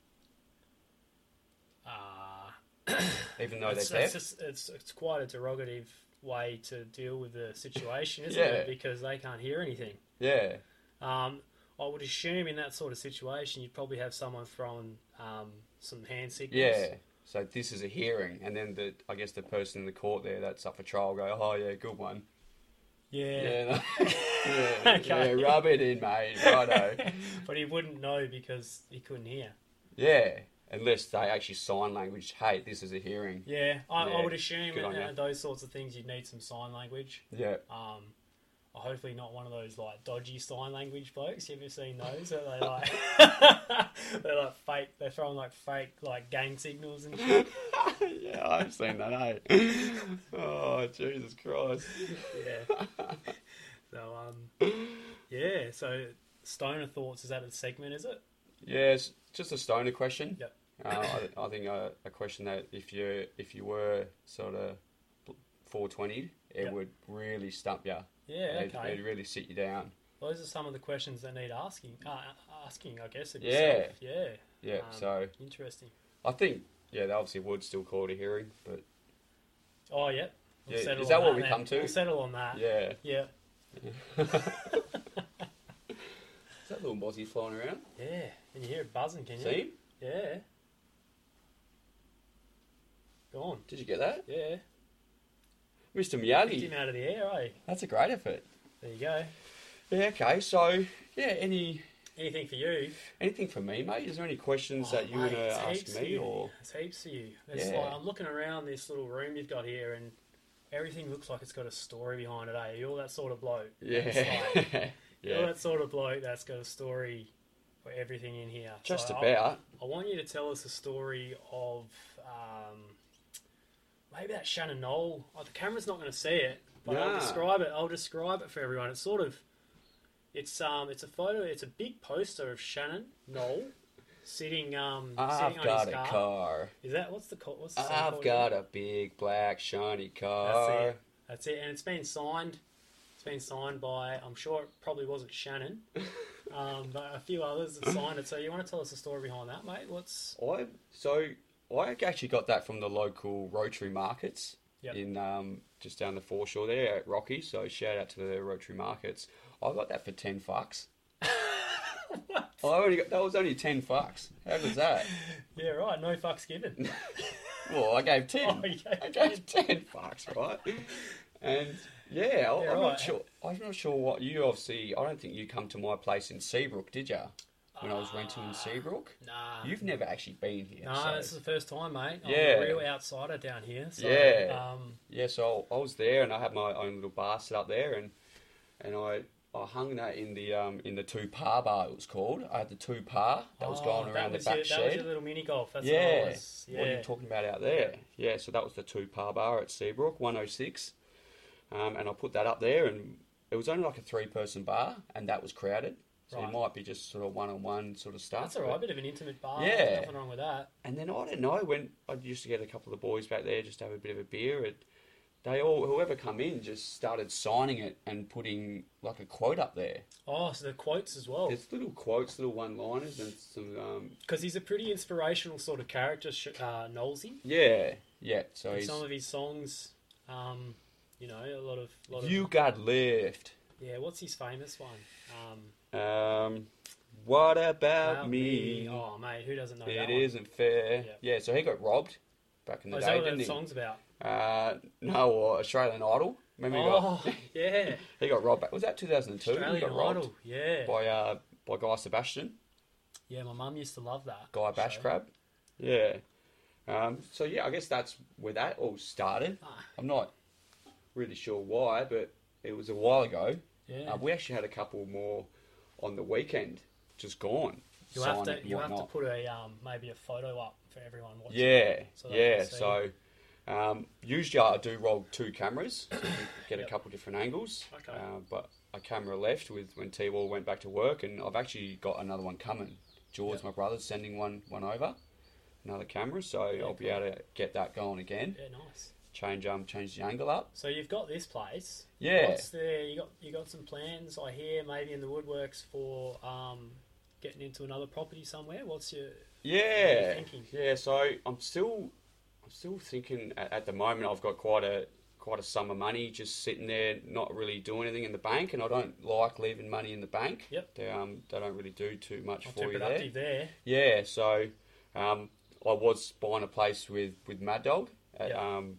even though they're deaf? It's quite a derogative way to deal with the situation, isn't Yeah. it? Because they can't hear anything. Yeah, I would assume in that sort of situation, you'd probably have someone throwing some hand signals. yeah. So this is a hearing, and then I guess the person in the court there that's up for trial go, oh yeah, good one. Yeah. Yeah, Yeah, Okay. yeah, rub it in, mate. Righto. But he wouldn't know because he couldn't hear. Yeah, unless they actually sign language. Hey, this is a hearing. Yeah, I Yeah, would assume good on ya. those sorts of things you'd need some sign language. Yeah. Hopefully not one of those like dodgy sign language blokes. You ever seen those? Where they like they're like fake. They're throwing like fake like gang signals and shit. Yeah, I've seen that, eh? Oh, Jesus Christ. Yeah. So yeah. So stoner thoughts, is that a segment? Is it? Yeah, it's just a stoner question. Yep. I think a question that if you were sort of 420, it Yep. would really stump you. Yeah. Okay. It'd really sit you down. Those are some of the questions that need asking. Asking, I guess. Of Yeah. yourself. Yeah. Yeah, so Interesting. I think, yeah, they obviously would still call it a hearing, but Oh, yeah. We'll yeah, settle is that on what we then. come to? We'll settle on that. yeah. Yeah. Is that little mozzie flying around? Yeah. Can you hear it buzzing, can you? See him? Yeah. Go on. Did you get that? Yeah. Mr. Picked Miyagi. him out of the air, eh? That's a great effort. There you go. Yeah, okay, so, yeah, Anything for you? anything for me, mate? Is there any questions Oh, that you mate, want to it's ask heaps for me? you. Or It's heaps for you. It's Yeah. like, I'm looking around this little room you've got here and everything looks like it's got a story behind it, eh? You're that sort of bloke. It's like, Yeah. You're Yeah. that sort of bloke that's got a story for everything in here. Just So about. I want you to tell us a story of maybe that Shannon Knoll. Oh, the camera's not going to see it, but Nah. I'll describe it for everyone. It's sort of, it's a photo. It's a big poster of Shannon Knoll sitting I've sitting on got his a car. car. Is that what's the song I've called? got a big black shiny That's car. it. That's it, and it's been signed. It's been signed by. I'm sure it probably wasn't Shannon, but a few others that signed it. So you want to tell us the story behind that, mate? I actually got that from the local Rotary markets Yep. in just down the foreshore there at Rocky. So shout out to the Rotary markets. I got that for $10. That was only $10. How was that? Yeah, right. No fucks given. Well, I gave 10. Oh, you gave I gave $10, right? And yeah, I'm right. not sure. I'm not sure what you obviously. I don't think you come to my place in Seabrook, did you? When I was renting in Seabrook. Nah. You've never actually been here. Nah, so. this is the first time, mate. I'm Yeah. a real outsider down here. So, Yeah. Yeah, so I was there and I had my own little bar set up there and I hung that in the two par bar it was called. I had the two par that was going around the back That was shed. your little mini golf. That's Yeah. what I was. Yeah. What are you talking about out there? Yeah, so that was the two par bar at Seabrook, 106. And I put that up there and it was only like a 3-person bar and that was crowded. So Right. you might be just sort of one-on-one sort of stuff. That's all right. Bit of an intimate bar. Yeah. Nothing wrong with that. And then I don't know, when I used to get a couple of the boys back there just to have a bit of a beer, whoever come in just started signing it and putting like a quote up there. Oh, so the quotes as well. There's little quotes, little one-liners and some, Because he's a pretty inspirational sort of character, Knowlesy. yeah. So And he's, some of his songs, you know, a lot of. you got left. Yeah, what's his famous one? What about me? Oh, mate, who doesn't know that It one? isn't fair. Yeah. Yeah, so he got robbed back in the Oh, is day, that what didn't that he? song's about? No, or Australian Idol. Remember Oh, yeah. he got robbed back. Was that 2002? He Australian got robbed Idol, yeah. by Guy Sebastian, Yeah, my mum used to love that. Guy show. Bashcrab. Yeah. So yeah, I guess that's where that all started. Ah. I'm not really sure why, but it was a while ago. Yeah. We actually had a couple more on the weekend, just gone. You have signed and to whatnot. put a maybe a photo up for everyone watching. Yeah, So they yeah. can see. So usually I do roll 2 cameras, so you can get Yep. a couple different angles. Okay. But a camera left with when T-Wall went back to work, and I've actually got another one coming. George, Yep. my brother's sending one over, another camera, so I'll be cool. able to get that going again. Yeah, nice. Change the angle up. So you've got this place. Yeah. What's there? You got some plans, I hear, maybe in the woodworks for getting into another property somewhere. What's your Yeah, thinking? yeah. So I'm still thinking at the moment. I've got quite a sum of money just sitting there, not really doing anything in the bank, and I don't like leaving money in the bank. Yep. They don't really do too much Not for too you there. productive there. Yeah. So I was buying a place with Mad Dog Yep.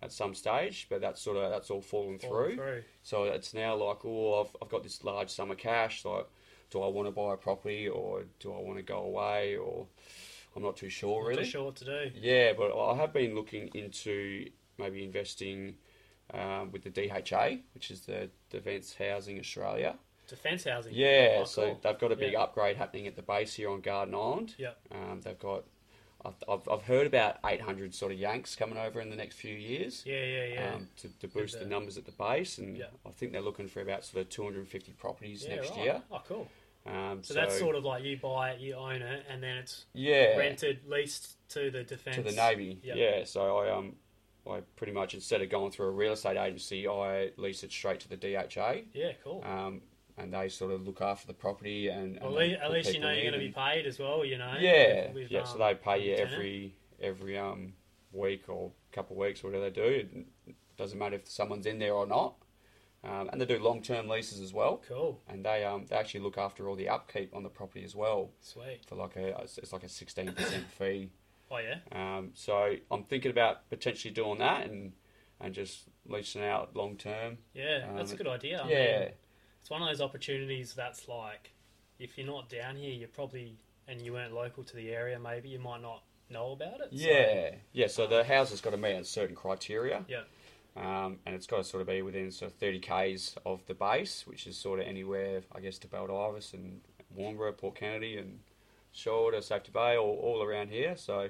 at some stage, but that's all fallen through. So it's now like, oh, I've got this large sum of cash. Like, do I want to buy a property or do I want to go away? Or I'm not too sure really. Not too sure what to do. Yeah, but I have been looking into maybe investing with the DHA, which is the Defence Housing Australia. Defence Housing? Yeah, oh, so cool. they've got a big upgrade happening at the base here on Garden Island. Yeah. They've got, I've heard about 800 sort of Yanks coming over in the next few years. Yeah. To boost the numbers at the base, and I think they're looking for about sort of 250 properties next year. Oh, cool. So that's sort of like you buy it, you own it, and then it's rented, leased to the defence. To the Navy, yeah. So I pretty much, instead of going through a real estate agency, I lease it straight to the DHA. Yeah, cool. And they sort of look after the property and at least you know you're going to be paid as well, you know. Yeah, so they pay you every week or couple of weeks or whatever they do. It doesn't matter if someone's in there or not. And they do long-term leases as well. Cool. And they actually look after all the upkeep on the property as well. Sweet. For it's like a 16% fee. Oh yeah. So I'm thinking about potentially doing that and just leasing out long term. Yeah, that's a good idea. I mean, it's one of those opportunities that's like, if you're not down here, you're probably, and you weren't local to the area, maybe you might not know about it. Yeah. So the house has got to meet a certain criteria. Yeah. And it's got to sort of be within sort of 30 k's of the base, which is sort of anywhere, I guess, to Baldivis and Warnbro, Port Kennedy and Shoalwater, Safety Bay, all around here. So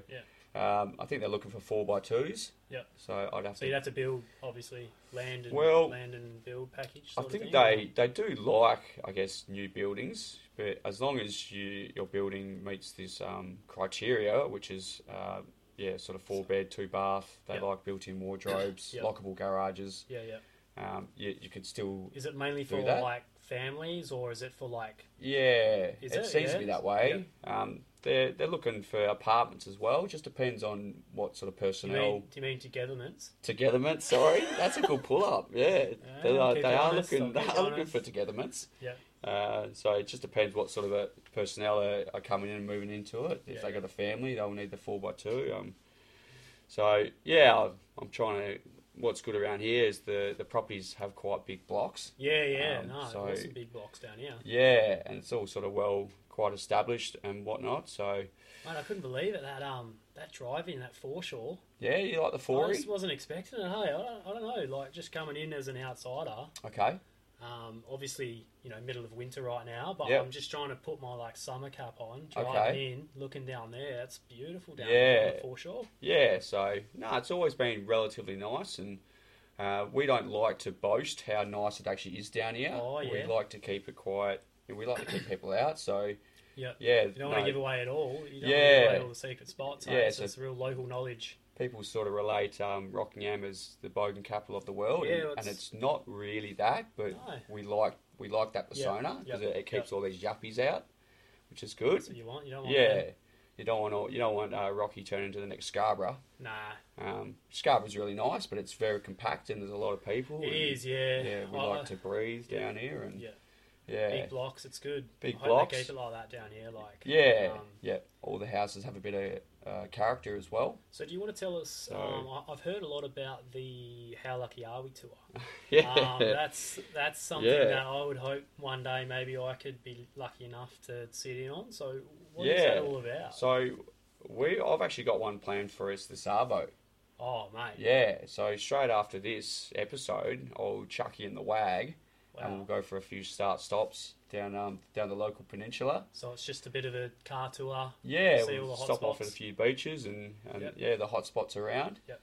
I think they're looking for 4x2s. Yeah. So you'd have to build, obviously, land and build package. I think they do like, I guess, new buildings, but as long as your building meets this criteria, which is sort of 4-bed, 2-bath. They like built-in wardrobes, lockable garages. Yeah. You could still. Is it mainly for like families, or is it for like? Yeah, it seems to be that way. Yeah. They're looking for apartments as well. It just depends on what sort of personnel. Do you mean togetherments? Togetherments, sorry, that's a good pull up. Yeah, they are looking for togetherments. Yeah. So it just depends what sort of personnel are coming in and moving into it. If they got a family, they'll need the 4x2. So yeah, I'm trying to. What's good around here is the properties have quite big blocks. Lots of big blocks down here. Yeah, and it's all sort of quite established and whatnot. So, mate, I couldn't believe it that drive-in, that foreshore. Yeah, you like the Forey? I just wasn't expecting it. Hey, I don't know, like just coming in as an outsider. Okay. Obviously, middle of winter right now, but I'm just trying to put my summer cap on, driving in, looking down there. That's beautiful down there on the foreshore. Yeah, so it's always been relatively nice, and we don't like to boast how nice it actually is down here. Oh, yeah. We like to keep it quiet. We like to keep people out, so yeah, you don't want to give away at all. You don't want to give away all the secret spots. So it's real local knowledge. People sort of relate Rockingham as the bogan capital of the world, and it's not really that, but we like that persona because it keeps all these yuppies out, which is good. That's what you want. You don't want you don't want Rocky turning into the next Scarborough. Nah. Scarborough's really nice, but it's very compact and there's a lot of people. It is, yeah. Yeah, we like to breathe down here and. Yeah, big blocks. It's good. Big I blocks. hope they keep it like that down here. All the houses have a bit of character as well. So, do you want to tell us? I've heard a lot about the How Lucky Are We tour. That's something that I would hope one day maybe I could be lucky enough to sit in on. So, what is that all about? So, I've actually got one planned for us this Arvo. Oh, mate. Yeah. So straight after this episode, I'll chuck you in the WAG. Wow. And we'll go for a few stops down the local peninsula. So it's just a bit of a car tour. Yeah, see all the hot stop spots. off at a few beaches and the hot spots around. Yep.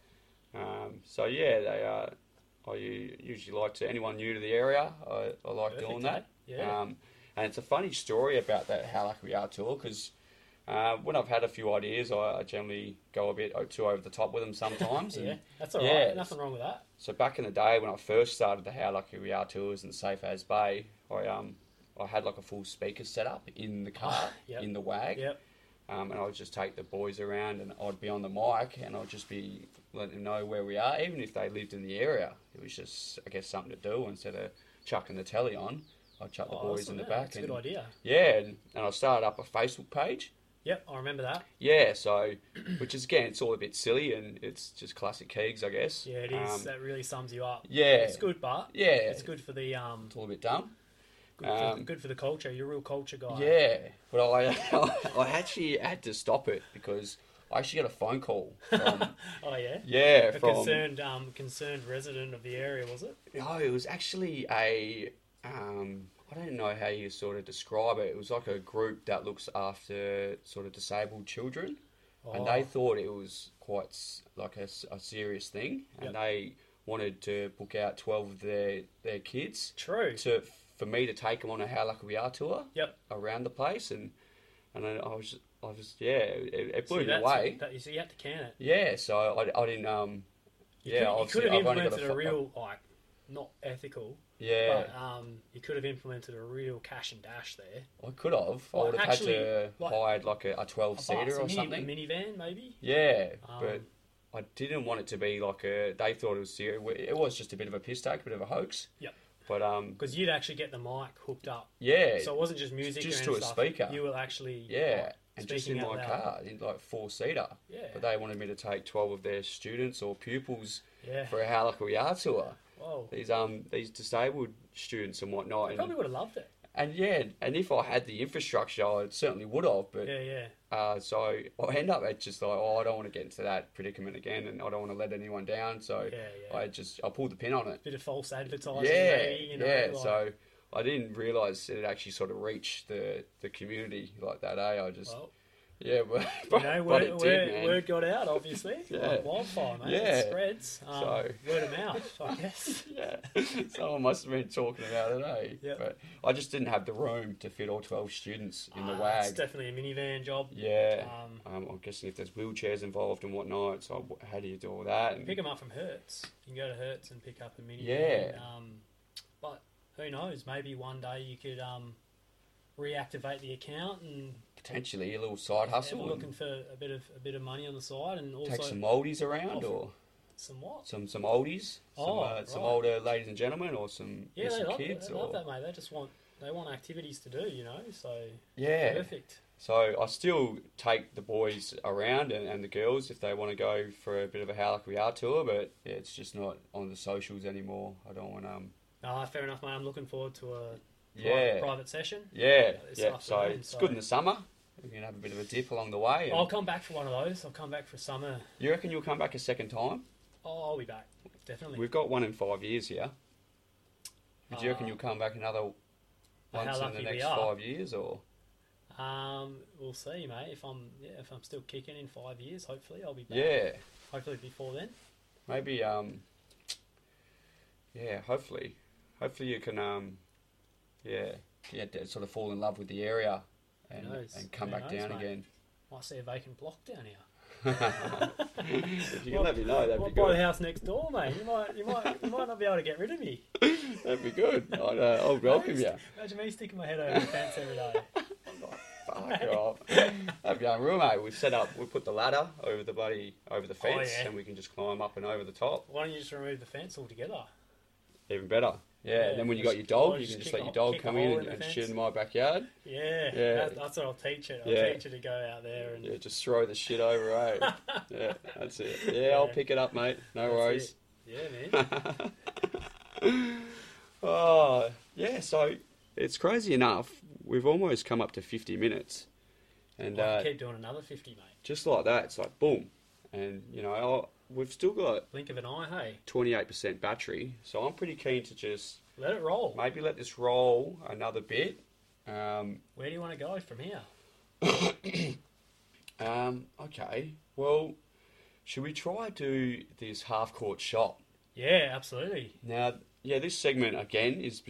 They are. I usually like to anyone new to the area. I like doing that. Yeah. And it's a funny story about that How Lucky We Are tour because when I've had a few ideas, I generally go a bit too over the top with them sometimes. Yeah, that's all right. Nothing wrong with that. So back in the day when I first started the How Lucky We Are tours in Safe As Bay, I had like a full speaker set up in the car, in the WAG. Yep. And I would just take the boys around and I'd be on the mic and I'd just be letting them know where we are, even if they lived in the area. It was just, I guess, something to do instead of chucking the telly on. I'd chuck the boys in the back. That's a good idea. Yeah, and I started up a Facebook page. Yep, I remember that. Yeah, so, which is, again, it's all a bit silly and it's just classic Keegs, I guess. Yeah, it is. That really sums you up. Yeah. It's good, but Yeah. it's good for the It's all a bit dumb. good for the culture. You're a real culture guy. Yeah, but I actually had to stop it because I actually got a phone call from... Oh yeah. Yeah, A from... concerned resident of the area, was it? No, it was actually a... I don't know how you sort of describe it. It was like a group that looks after sort of disabled children. And they thought it was quite like a serious thing. And they wanted to book out 12 of their kids. True. For me to take them on a How Lucky We Are tour. Yep. Around the place. And I was yeah, it blew me So away. So you had to can it. Yeah, so I didn't, You could have implemented a real, like, not ethical. Yeah. But you could have implemented a real cash and dash there. I could have. I would have had to hire like a 12-seater or something. A minivan, maybe? Yeah, but I didn't want it to be like a... They thought it was serious. It was just a bit of a piss take, a bit of a hoax. Yep. But because you'd actually get the mic hooked up. Yeah. So it wasn't just music. Just or to a stuff. speaker. You will actually. Yeah. And just in my loud. car, in like 4-seater. Yeah. But they wanted me to take 12 of their students or pupils Yeah. for a How Lucky We Are tour. Whoa. These disabled students and whatnot. I probably would have loved it. And yeah, and if I had the infrastructure, I certainly would have. But Yeah. so I end up at just like, I don't want to get into that predicament again, and I don't want to let anyone down. So Yeah. I pulled the pin on it. Bit of false advertising. Yeah, maybe, you know, yeah. like- So I didn't realise it actually sort of reached the community like that. I just Well, yeah, but you know, but it did, man. word got out, obviously. Yeah. Like wildfire, mate. Yeah. It spreads. So- Word of mouth, I guess. Yeah, someone must have been talking about it, eh? Yep. But I just didn't have the room to fit all 12 students in the It's WAG. definitely a minivan job. Yeah, I'm guessing if there's wheelchairs involved and whatnot, so how do you do all that? And Pick them up from Hertz. You can go to Hertz and pick up a minivan. Yeah. But who knows? Maybe one day you could reactivate the account and potentially a little side hustle. we're And looking for a bit of money on the side, and also take some oldies around, or some what? some oldies, some Right. older ladies and gentlemen, or some Yeah, some they love, kids, they or love that, mate. They just want activities to do, you know. So yeah. perfect. So I still take the boys around and the girls if they want to go for a bit of a How Lucky We Are tour, but yeah, it's just not on the socials anymore. I don't want Fair enough, mate. I'm looking forward to a private session. Yeah, this yeah. So afternoon, it's good in the summer. We can have a bit of a dip along the way. And I'll come back for one of those. I'll come back for summer. you reckon you'll come back a second time? Oh, I'll be back. Definitely. We've got one in 5 years here. Do you reckon you'll come back another once How in lucky the we next are. 5 years, or? We'll see, mate. If I'm still kicking in 5 years, hopefully I'll be back. Yeah, Hopefully before then. maybe. Yeah, hopefully you can. Sort of fall in love with the area and Who knows? and come Who back knows, down mate? again. Might see a vacant block down here. If you can let me know, that'd be Buy the good. house next door, mate. You might not be able to get rid of me. That'd be good. I'll welcome you. Imagine me sticking my head over the fence every day. Fuck off. That'd be unreal, mate. We put the ladder over the fence, yeah. and we can just climb up and over the top. Why don't you just remove the fence altogether? Even better. Yeah, and then when you got your dog, you can just let your dog come in and shit in my backyard. Yeah, Yeah. That's what I'll teach it. Yeah. I'll teach it to go out there and Yeah, just throw the shit over, eh? Yeah, that's it. Yeah, I'll pick it up, mate. No That's worries. it. Yeah, man. Oh, yeah, so it's crazy enough. We've almost come up to 50 minutes. And I keep doing another 50, mate. just like that, it's like boom. And, we've still got Blink of an eye, hey. 28% battery. So I'm pretty keen to just Let it roll. maybe let this roll another bit. Where do you want to go from here? Okay. Well, should we try do this half-court shot? Yeah, absolutely. Now, yeah, this segment again is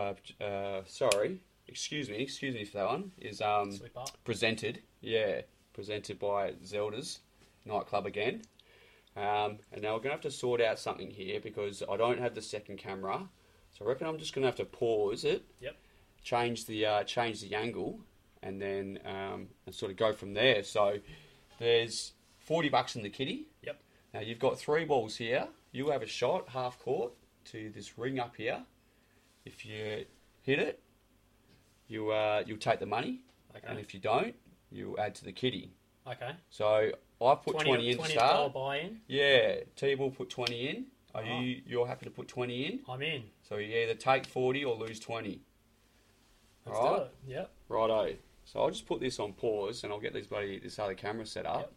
excuse me for that one, is Slip up. presented by Zelda's nightclub again. And now we're going to have to sort out something here because I don't have the second camera. So I reckon I'm just going to have to pause it. Yep. Change the angle and then and sort of go from there. So there's $40 in the kitty. Yep. Now you've got 3 balls here. You have a shot half court to this ring up here. If you hit it, you'll take the money. Okay. And if you don't, you add to the kitty. Okay. So I put 20 in to $20 start. buy-in. Yeah, T will put 20 in. Are Oh. you're happy to put 20 in? I'm in. So you either take 40 or lose 20. Let's All do right. it. Yep. Righto. So I'll just put this on pause and I'll get this other camera set up.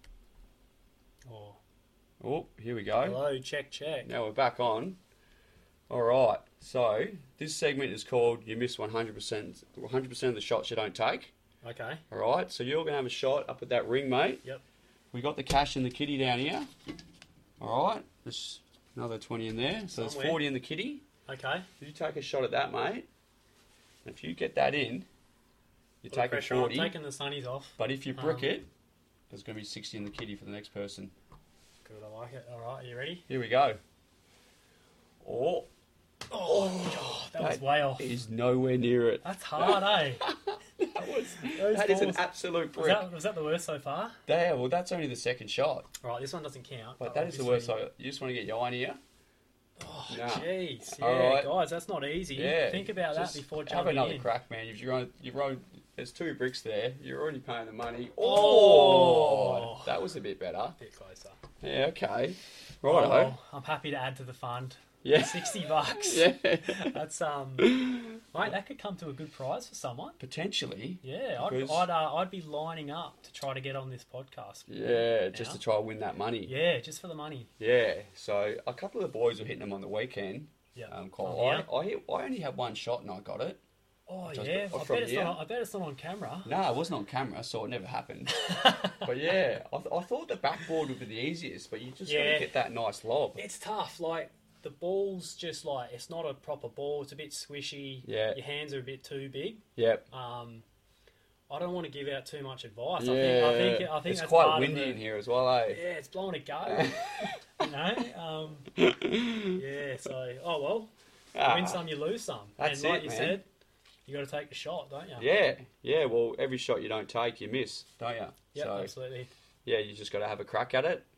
Yep. Oh. Oh, here we go. Hello. Check. Now we're back on. All right. So this segment is called "You Miss 100%. 100% of the shots you don't take." Okay. All right. So you're gonna have a shot up at that ring, mate. Yep. We got the cash in the kitty down here. All right. There's another 20 in there. So there's Somewhere. 40 in the kitty. Okay. You take a shot at that, mate. If you get that in, you're Put taking pressure on. 40. Taking the sunnies off. But if you brick it, there's going to be 60 in the kitty for the next person. Good. I like it. All right. Are you ready? Here we go. Oh, Oh, that was way off. is nowhere near it. That's hard, eh? That is an absolute brick. Was that the worst so far? There, well, that's only the second shot. All right. This one doesn't count. But that is the worst. So you just want to get your eye in here. Oh, Nah. jeez. Yeah, All right. guys, that's not easy. Yeah. Think about that Just before have jumping another in. crack, man. If you've owned, there's 2 bricks there. You're already paying the money. Oh. That was a bit better. A bit closer. Yeah, okay. Oh, Righto. well, I'm happy to add to the fund. Yeah. $60. Yeah. That's mate, that could come to a good prize for someone. Potentially. Yeah, Because- I'd be lining up to try to get on this podcast. Yeah, just Now. to try and win that money. Yeah, just for the money. Yeah. So a couple of the boys were hitting them on the weekend. Yeah. Cole, I only had one shot and I got it. Oh Which I was- yeah, oh, I from bet it's here? not. I bet it's not on camera. No, it wasn't on camera, so it never happened. But yeah, I thought the backboard would be the easiest, but you just got Yeah. to get that nice lob. It's tough. Like the ball's just like it's not a proper ball. It's a bit squishy. Yeah. Your hands are a bit too big. Yep. I don't want to give out too much advice. Yeah. I think it's that's quite part windy of in here as well, eh? Yeah, it's blowing a go. you know. Yeah. So, oh well. You Ah, win some, you lose some. That's and like it, you man. said, you got to take the shot, don't you? Yeah. Well, every shot you don't take, you miss, don't you? Yeah, So absolutely. yeah, you just got to have a crack at it,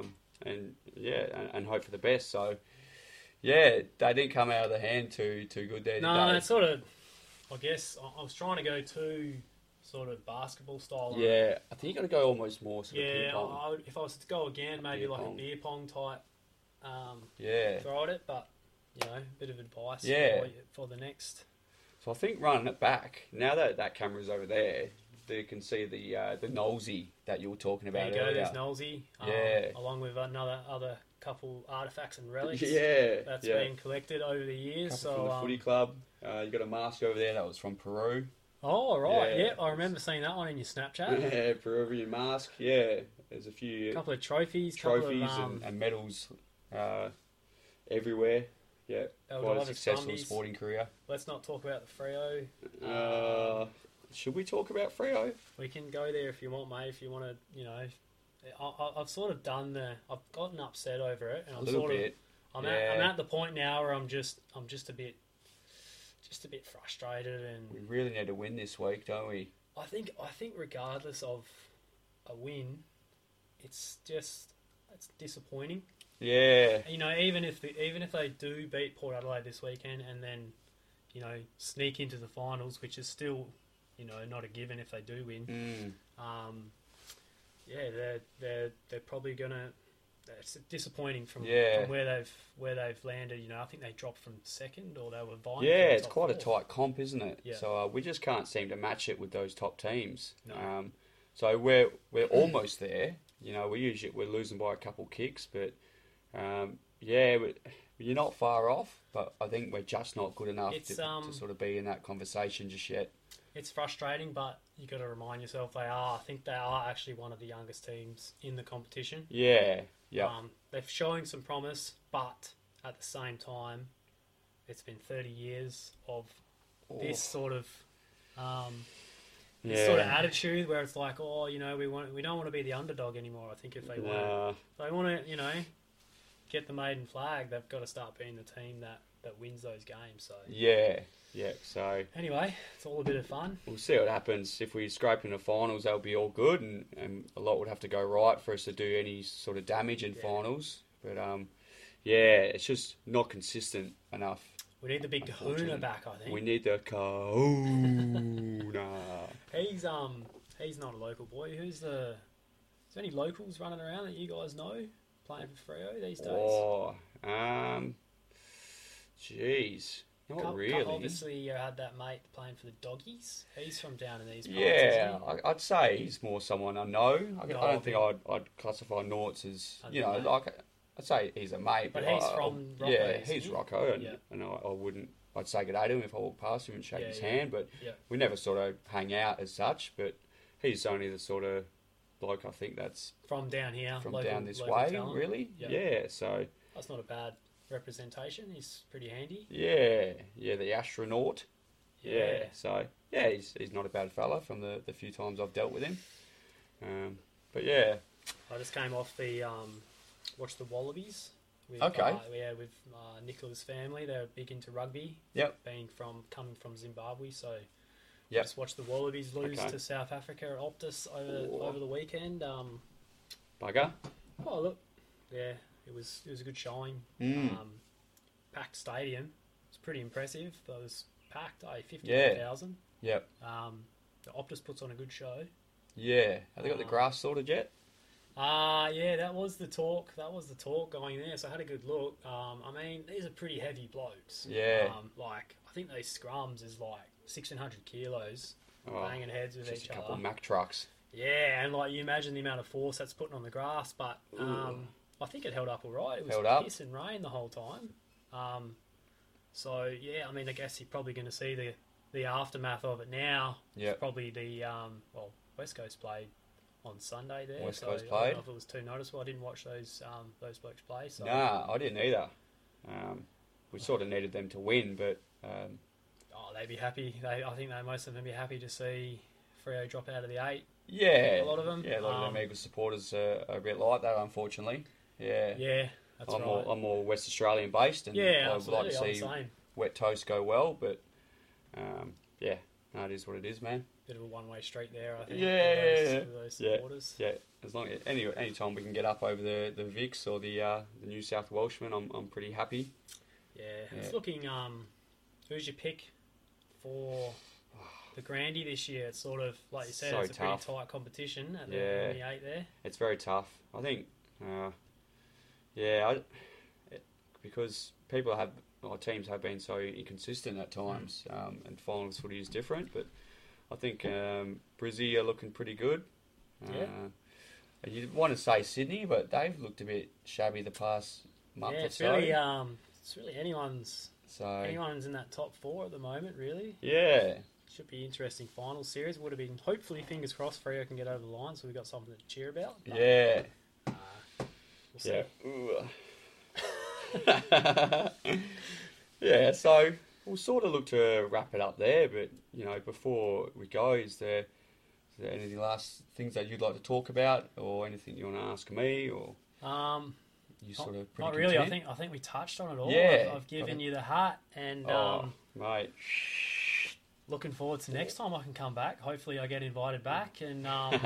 and hope for the best. So yeah, they didn't come out of the hand too good there. No, did it's sort of. I guess I was trying to go too sort of basketball style. they? Yeah, I think you got to go almost more sort of Yeah. ping pong. If I was to go again, maybe Beer like pong. a beer pong type Yeah. throw at it, but a bit of advice. Yeah. For the next. So I think running it back now that camera's over there, you can see the nosy that you were talking There about you go. earlier. There's Nosy. Yeah. Along with other couple artifacts and relics. Yeah, That's yeah. been collected over the years. Couple from the So footy club. You got a mask over there that was from Peru. oh right, Yeah. yeah, I remember seeing that one in your Snapchat. Yeah, Peruvian mask. Yeah, there's a few A couple of trophies, trophies couple of, and medals everywhere. Yeah, quite a Eldorado successful Scumbies. sporting career. Let's not talk about the Freo. Should we talk about Freo? We can go there if you want, mate. If you want to, I've sort of done I've gotten upset over it, and A I'm little sort bit. of. I'm yeah. at the point now where I'm just a bit frustrated, and We really need to win this week, don't we? I think regardless of a win, it's disappointing. Yeah. Even if they do beat Port Adelaide this weekend and then, sneak into the finals, which is still, not a given if they do win. They're probably gonna. It's disappointing from where they've landed. I think they dropped from second, or they were vying. Yeah, for it's top quite a four. tight comp, isn't it? Yeah. So we just can't seem to match it with those top teams. No. So we're almost there. We're losing by a couple kicks, but you're not far off. But I think we're just not good enough to sort of be in that conversation just yet. It's frustrating, but you got to remind yourself I think they are actually one of the youngest teams in the competition. Yeah. Yeah. They're showing some promise, but at the same time, it's been 30 years of this sort of attitude where it's like, we don't want to be the underdog anymore. I think if they want to, get the maiden flag, they've got to start being the team that wins those games. So Yeah. So anyway, it's all a bit of fun. we'll see what happens. If we scrape in the finals, that'll be all good, and a lot would have to go right for us to do any sort of damage in finals. But it's just not consistent enough. We need the big Kahuna back, I think. We need the Kahuna. He's not a local boy. Is there any locals running around that you guys know playing for Freo these days? Oh, jeez, not really. Obviously, you had that mate playing for the Doggies. He's from down in these parts. Yeah, isn't he? I'd say he's more someone I know. I don't think I'd classify Norts as, like, I'd say he's a mate. But he's from Rocco. Yeah, he's he? Rocco, and I wouldn't. I'd say good day to him if I walked past him and shake his hand, but we never sort of hang out as such. But he's only the sort of bloke I think that's from down here, from local, down this local way, talent. really. Yep. Yeah, so that's not a bad representation. He's pretty handy. Yeah, the astronaut. Yeah. So he's not a bad fella from the few times I've dealt with him. But yeah, I just came off the watched the Wallabies. With, okay. With Nicola's family, they're big into rugby. Yep. Coming from Zimbabwe, so yep. just watched the Wallabies lose to South Africa at Optus over the weekend. Bugger. Oh look, yeah, it was a good showing. Packed stadium. It's pretty impressive. It was packed. 51,000. Yep. The Optus puts on a good show. Yeah. Have they got the grass sorted yet? Yeah, that was the talk. Going there. So I had a good look. I mean, these are pretty heavy blokes. Yeah. Like I think those scrums is like 1,600 kilos, banging heads with each other. A couple of Mack trucks. Yeah, and like you imagine the amount of force that's putting on the grass, but I think it held up all right. It was piss and rain the whole time. So yeah, I mean, I guess you're probably going to see the aftermath of it now. Yeah. It's probably the West Coast played on Sunday there. West so Coast I played. don't know if it was too noticeable. I didn't watch those blokes play. So. Nah, I didn't either. We sort of needed them to win, but they'd be happy. I think most of them would be happy to see Freo drop out of the 8. Yeah, a lot of them. Yeah, a lot of them Eagles supporters are a bit like that, unfortunately. Yeah, yeah, that's right. I'm more West Australian based, and I would like to see Wet Toast go well, but it is what it is, man. Bit of a one-way street there, I think. Those supporters. Yeah. As long as any time we can get up over the Vicks or the New South Welshmen, I'm pretty happy. Yeah, it's looking. Who's your pick for the Grandy this year? It's sort of like you said, it's a pretty tight competition at the 8 there. It's very tough. I think. Because teams have been so inconsistent at times, and finals footy is different. But I think Brizzy are looking pretty good. You want to say Sydney, but they've looked a bit shabby the past month or so. It's really anyone's in that top 4 at the moment, really. Yeah. Should be interesting final series. Would have been, hopefully, fingers crossed, Freo can get over the line, so we've got something to cheer about. But, we'll see. Yeah, so we'll sort of look to wrap it up there, but, before we go, is there any last things that you'd like to talk about, or anything you want to ask me, or you sort of pretty not really. content? I think we touched on it all. Yeah, I've given you the hat, and mate, looking forward to next time I can come back. Hopefully, I get invited back, and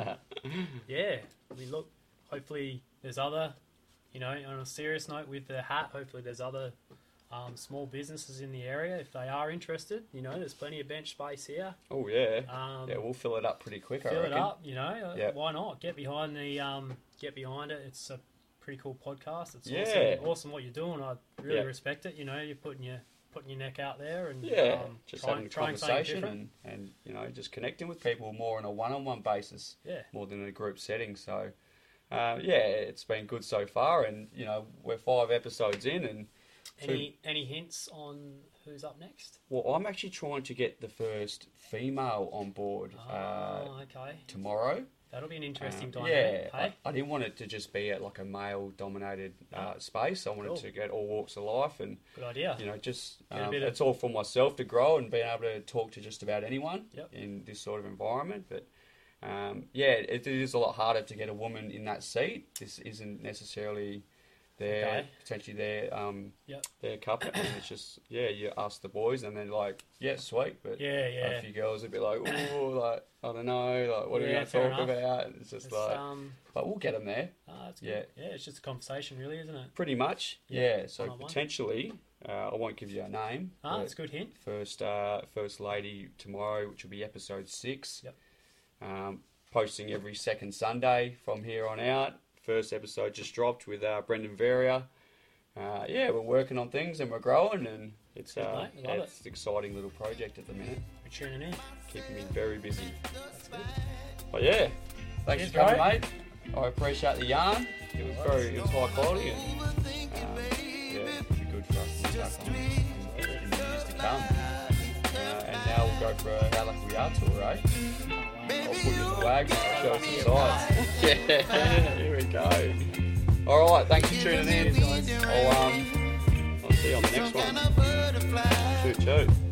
hopefully there's other, on a serious note with the hat. Hopefully, there's other small businesses in the area if they are interested. There's plenty of bench space here. Oh yeah, we'll fill it up pretty quick. I reckon. Why not get behind it? It's a pretty cool podcast. It's awesome what you're doing. I really respect it. You're putting your neck out there and just having a conversation and just connecting with people more on a one-on-one basis, more than in a group setting. So it's been good so far, and we're 5 episodes in, and any hints on who's up next? Well, I'm actually trying to get the first female on board tomorrow. That'll be an interesting dynamic. I didn't want it to just be at like a male-dominated space. I wanted to get all walks of life, and good idea. It's all for myself to grow and being able to talk to just about anyone in this sort of environment. But it is a lot harder to get a woman in that seat. This isn't necessarily potentially their cup, and it's just you ask the boys and they're like, sweet, but a few girls would be like, oh, like I don't know, like what are we going to talk about? And it's just but we'll get them there. That's good. It's just a conversation, really, isn't it? Pretty much, so potentially, I won't give you a name. That's a good hint. First lady tomorrow, which will be episode 6. posting every second Sunday from here on out. First episode just dropped with Brendan Veria. We're working on things and we're growing, and it's an exciting little project at the minute. We're tuning in. Keeping me very busy. That's good. But yeah, thanks for coming, mate. I appreciate the yarn. It was high quality, and it'd be good for us to look back on in the years to come. And now we'll go for a How Lucky We Are tour, eh? I'll put you in the wagon and show us the sides. Yeah, here we go. Alright, thanks for tuning in. I'll see you on the next one. Shoot.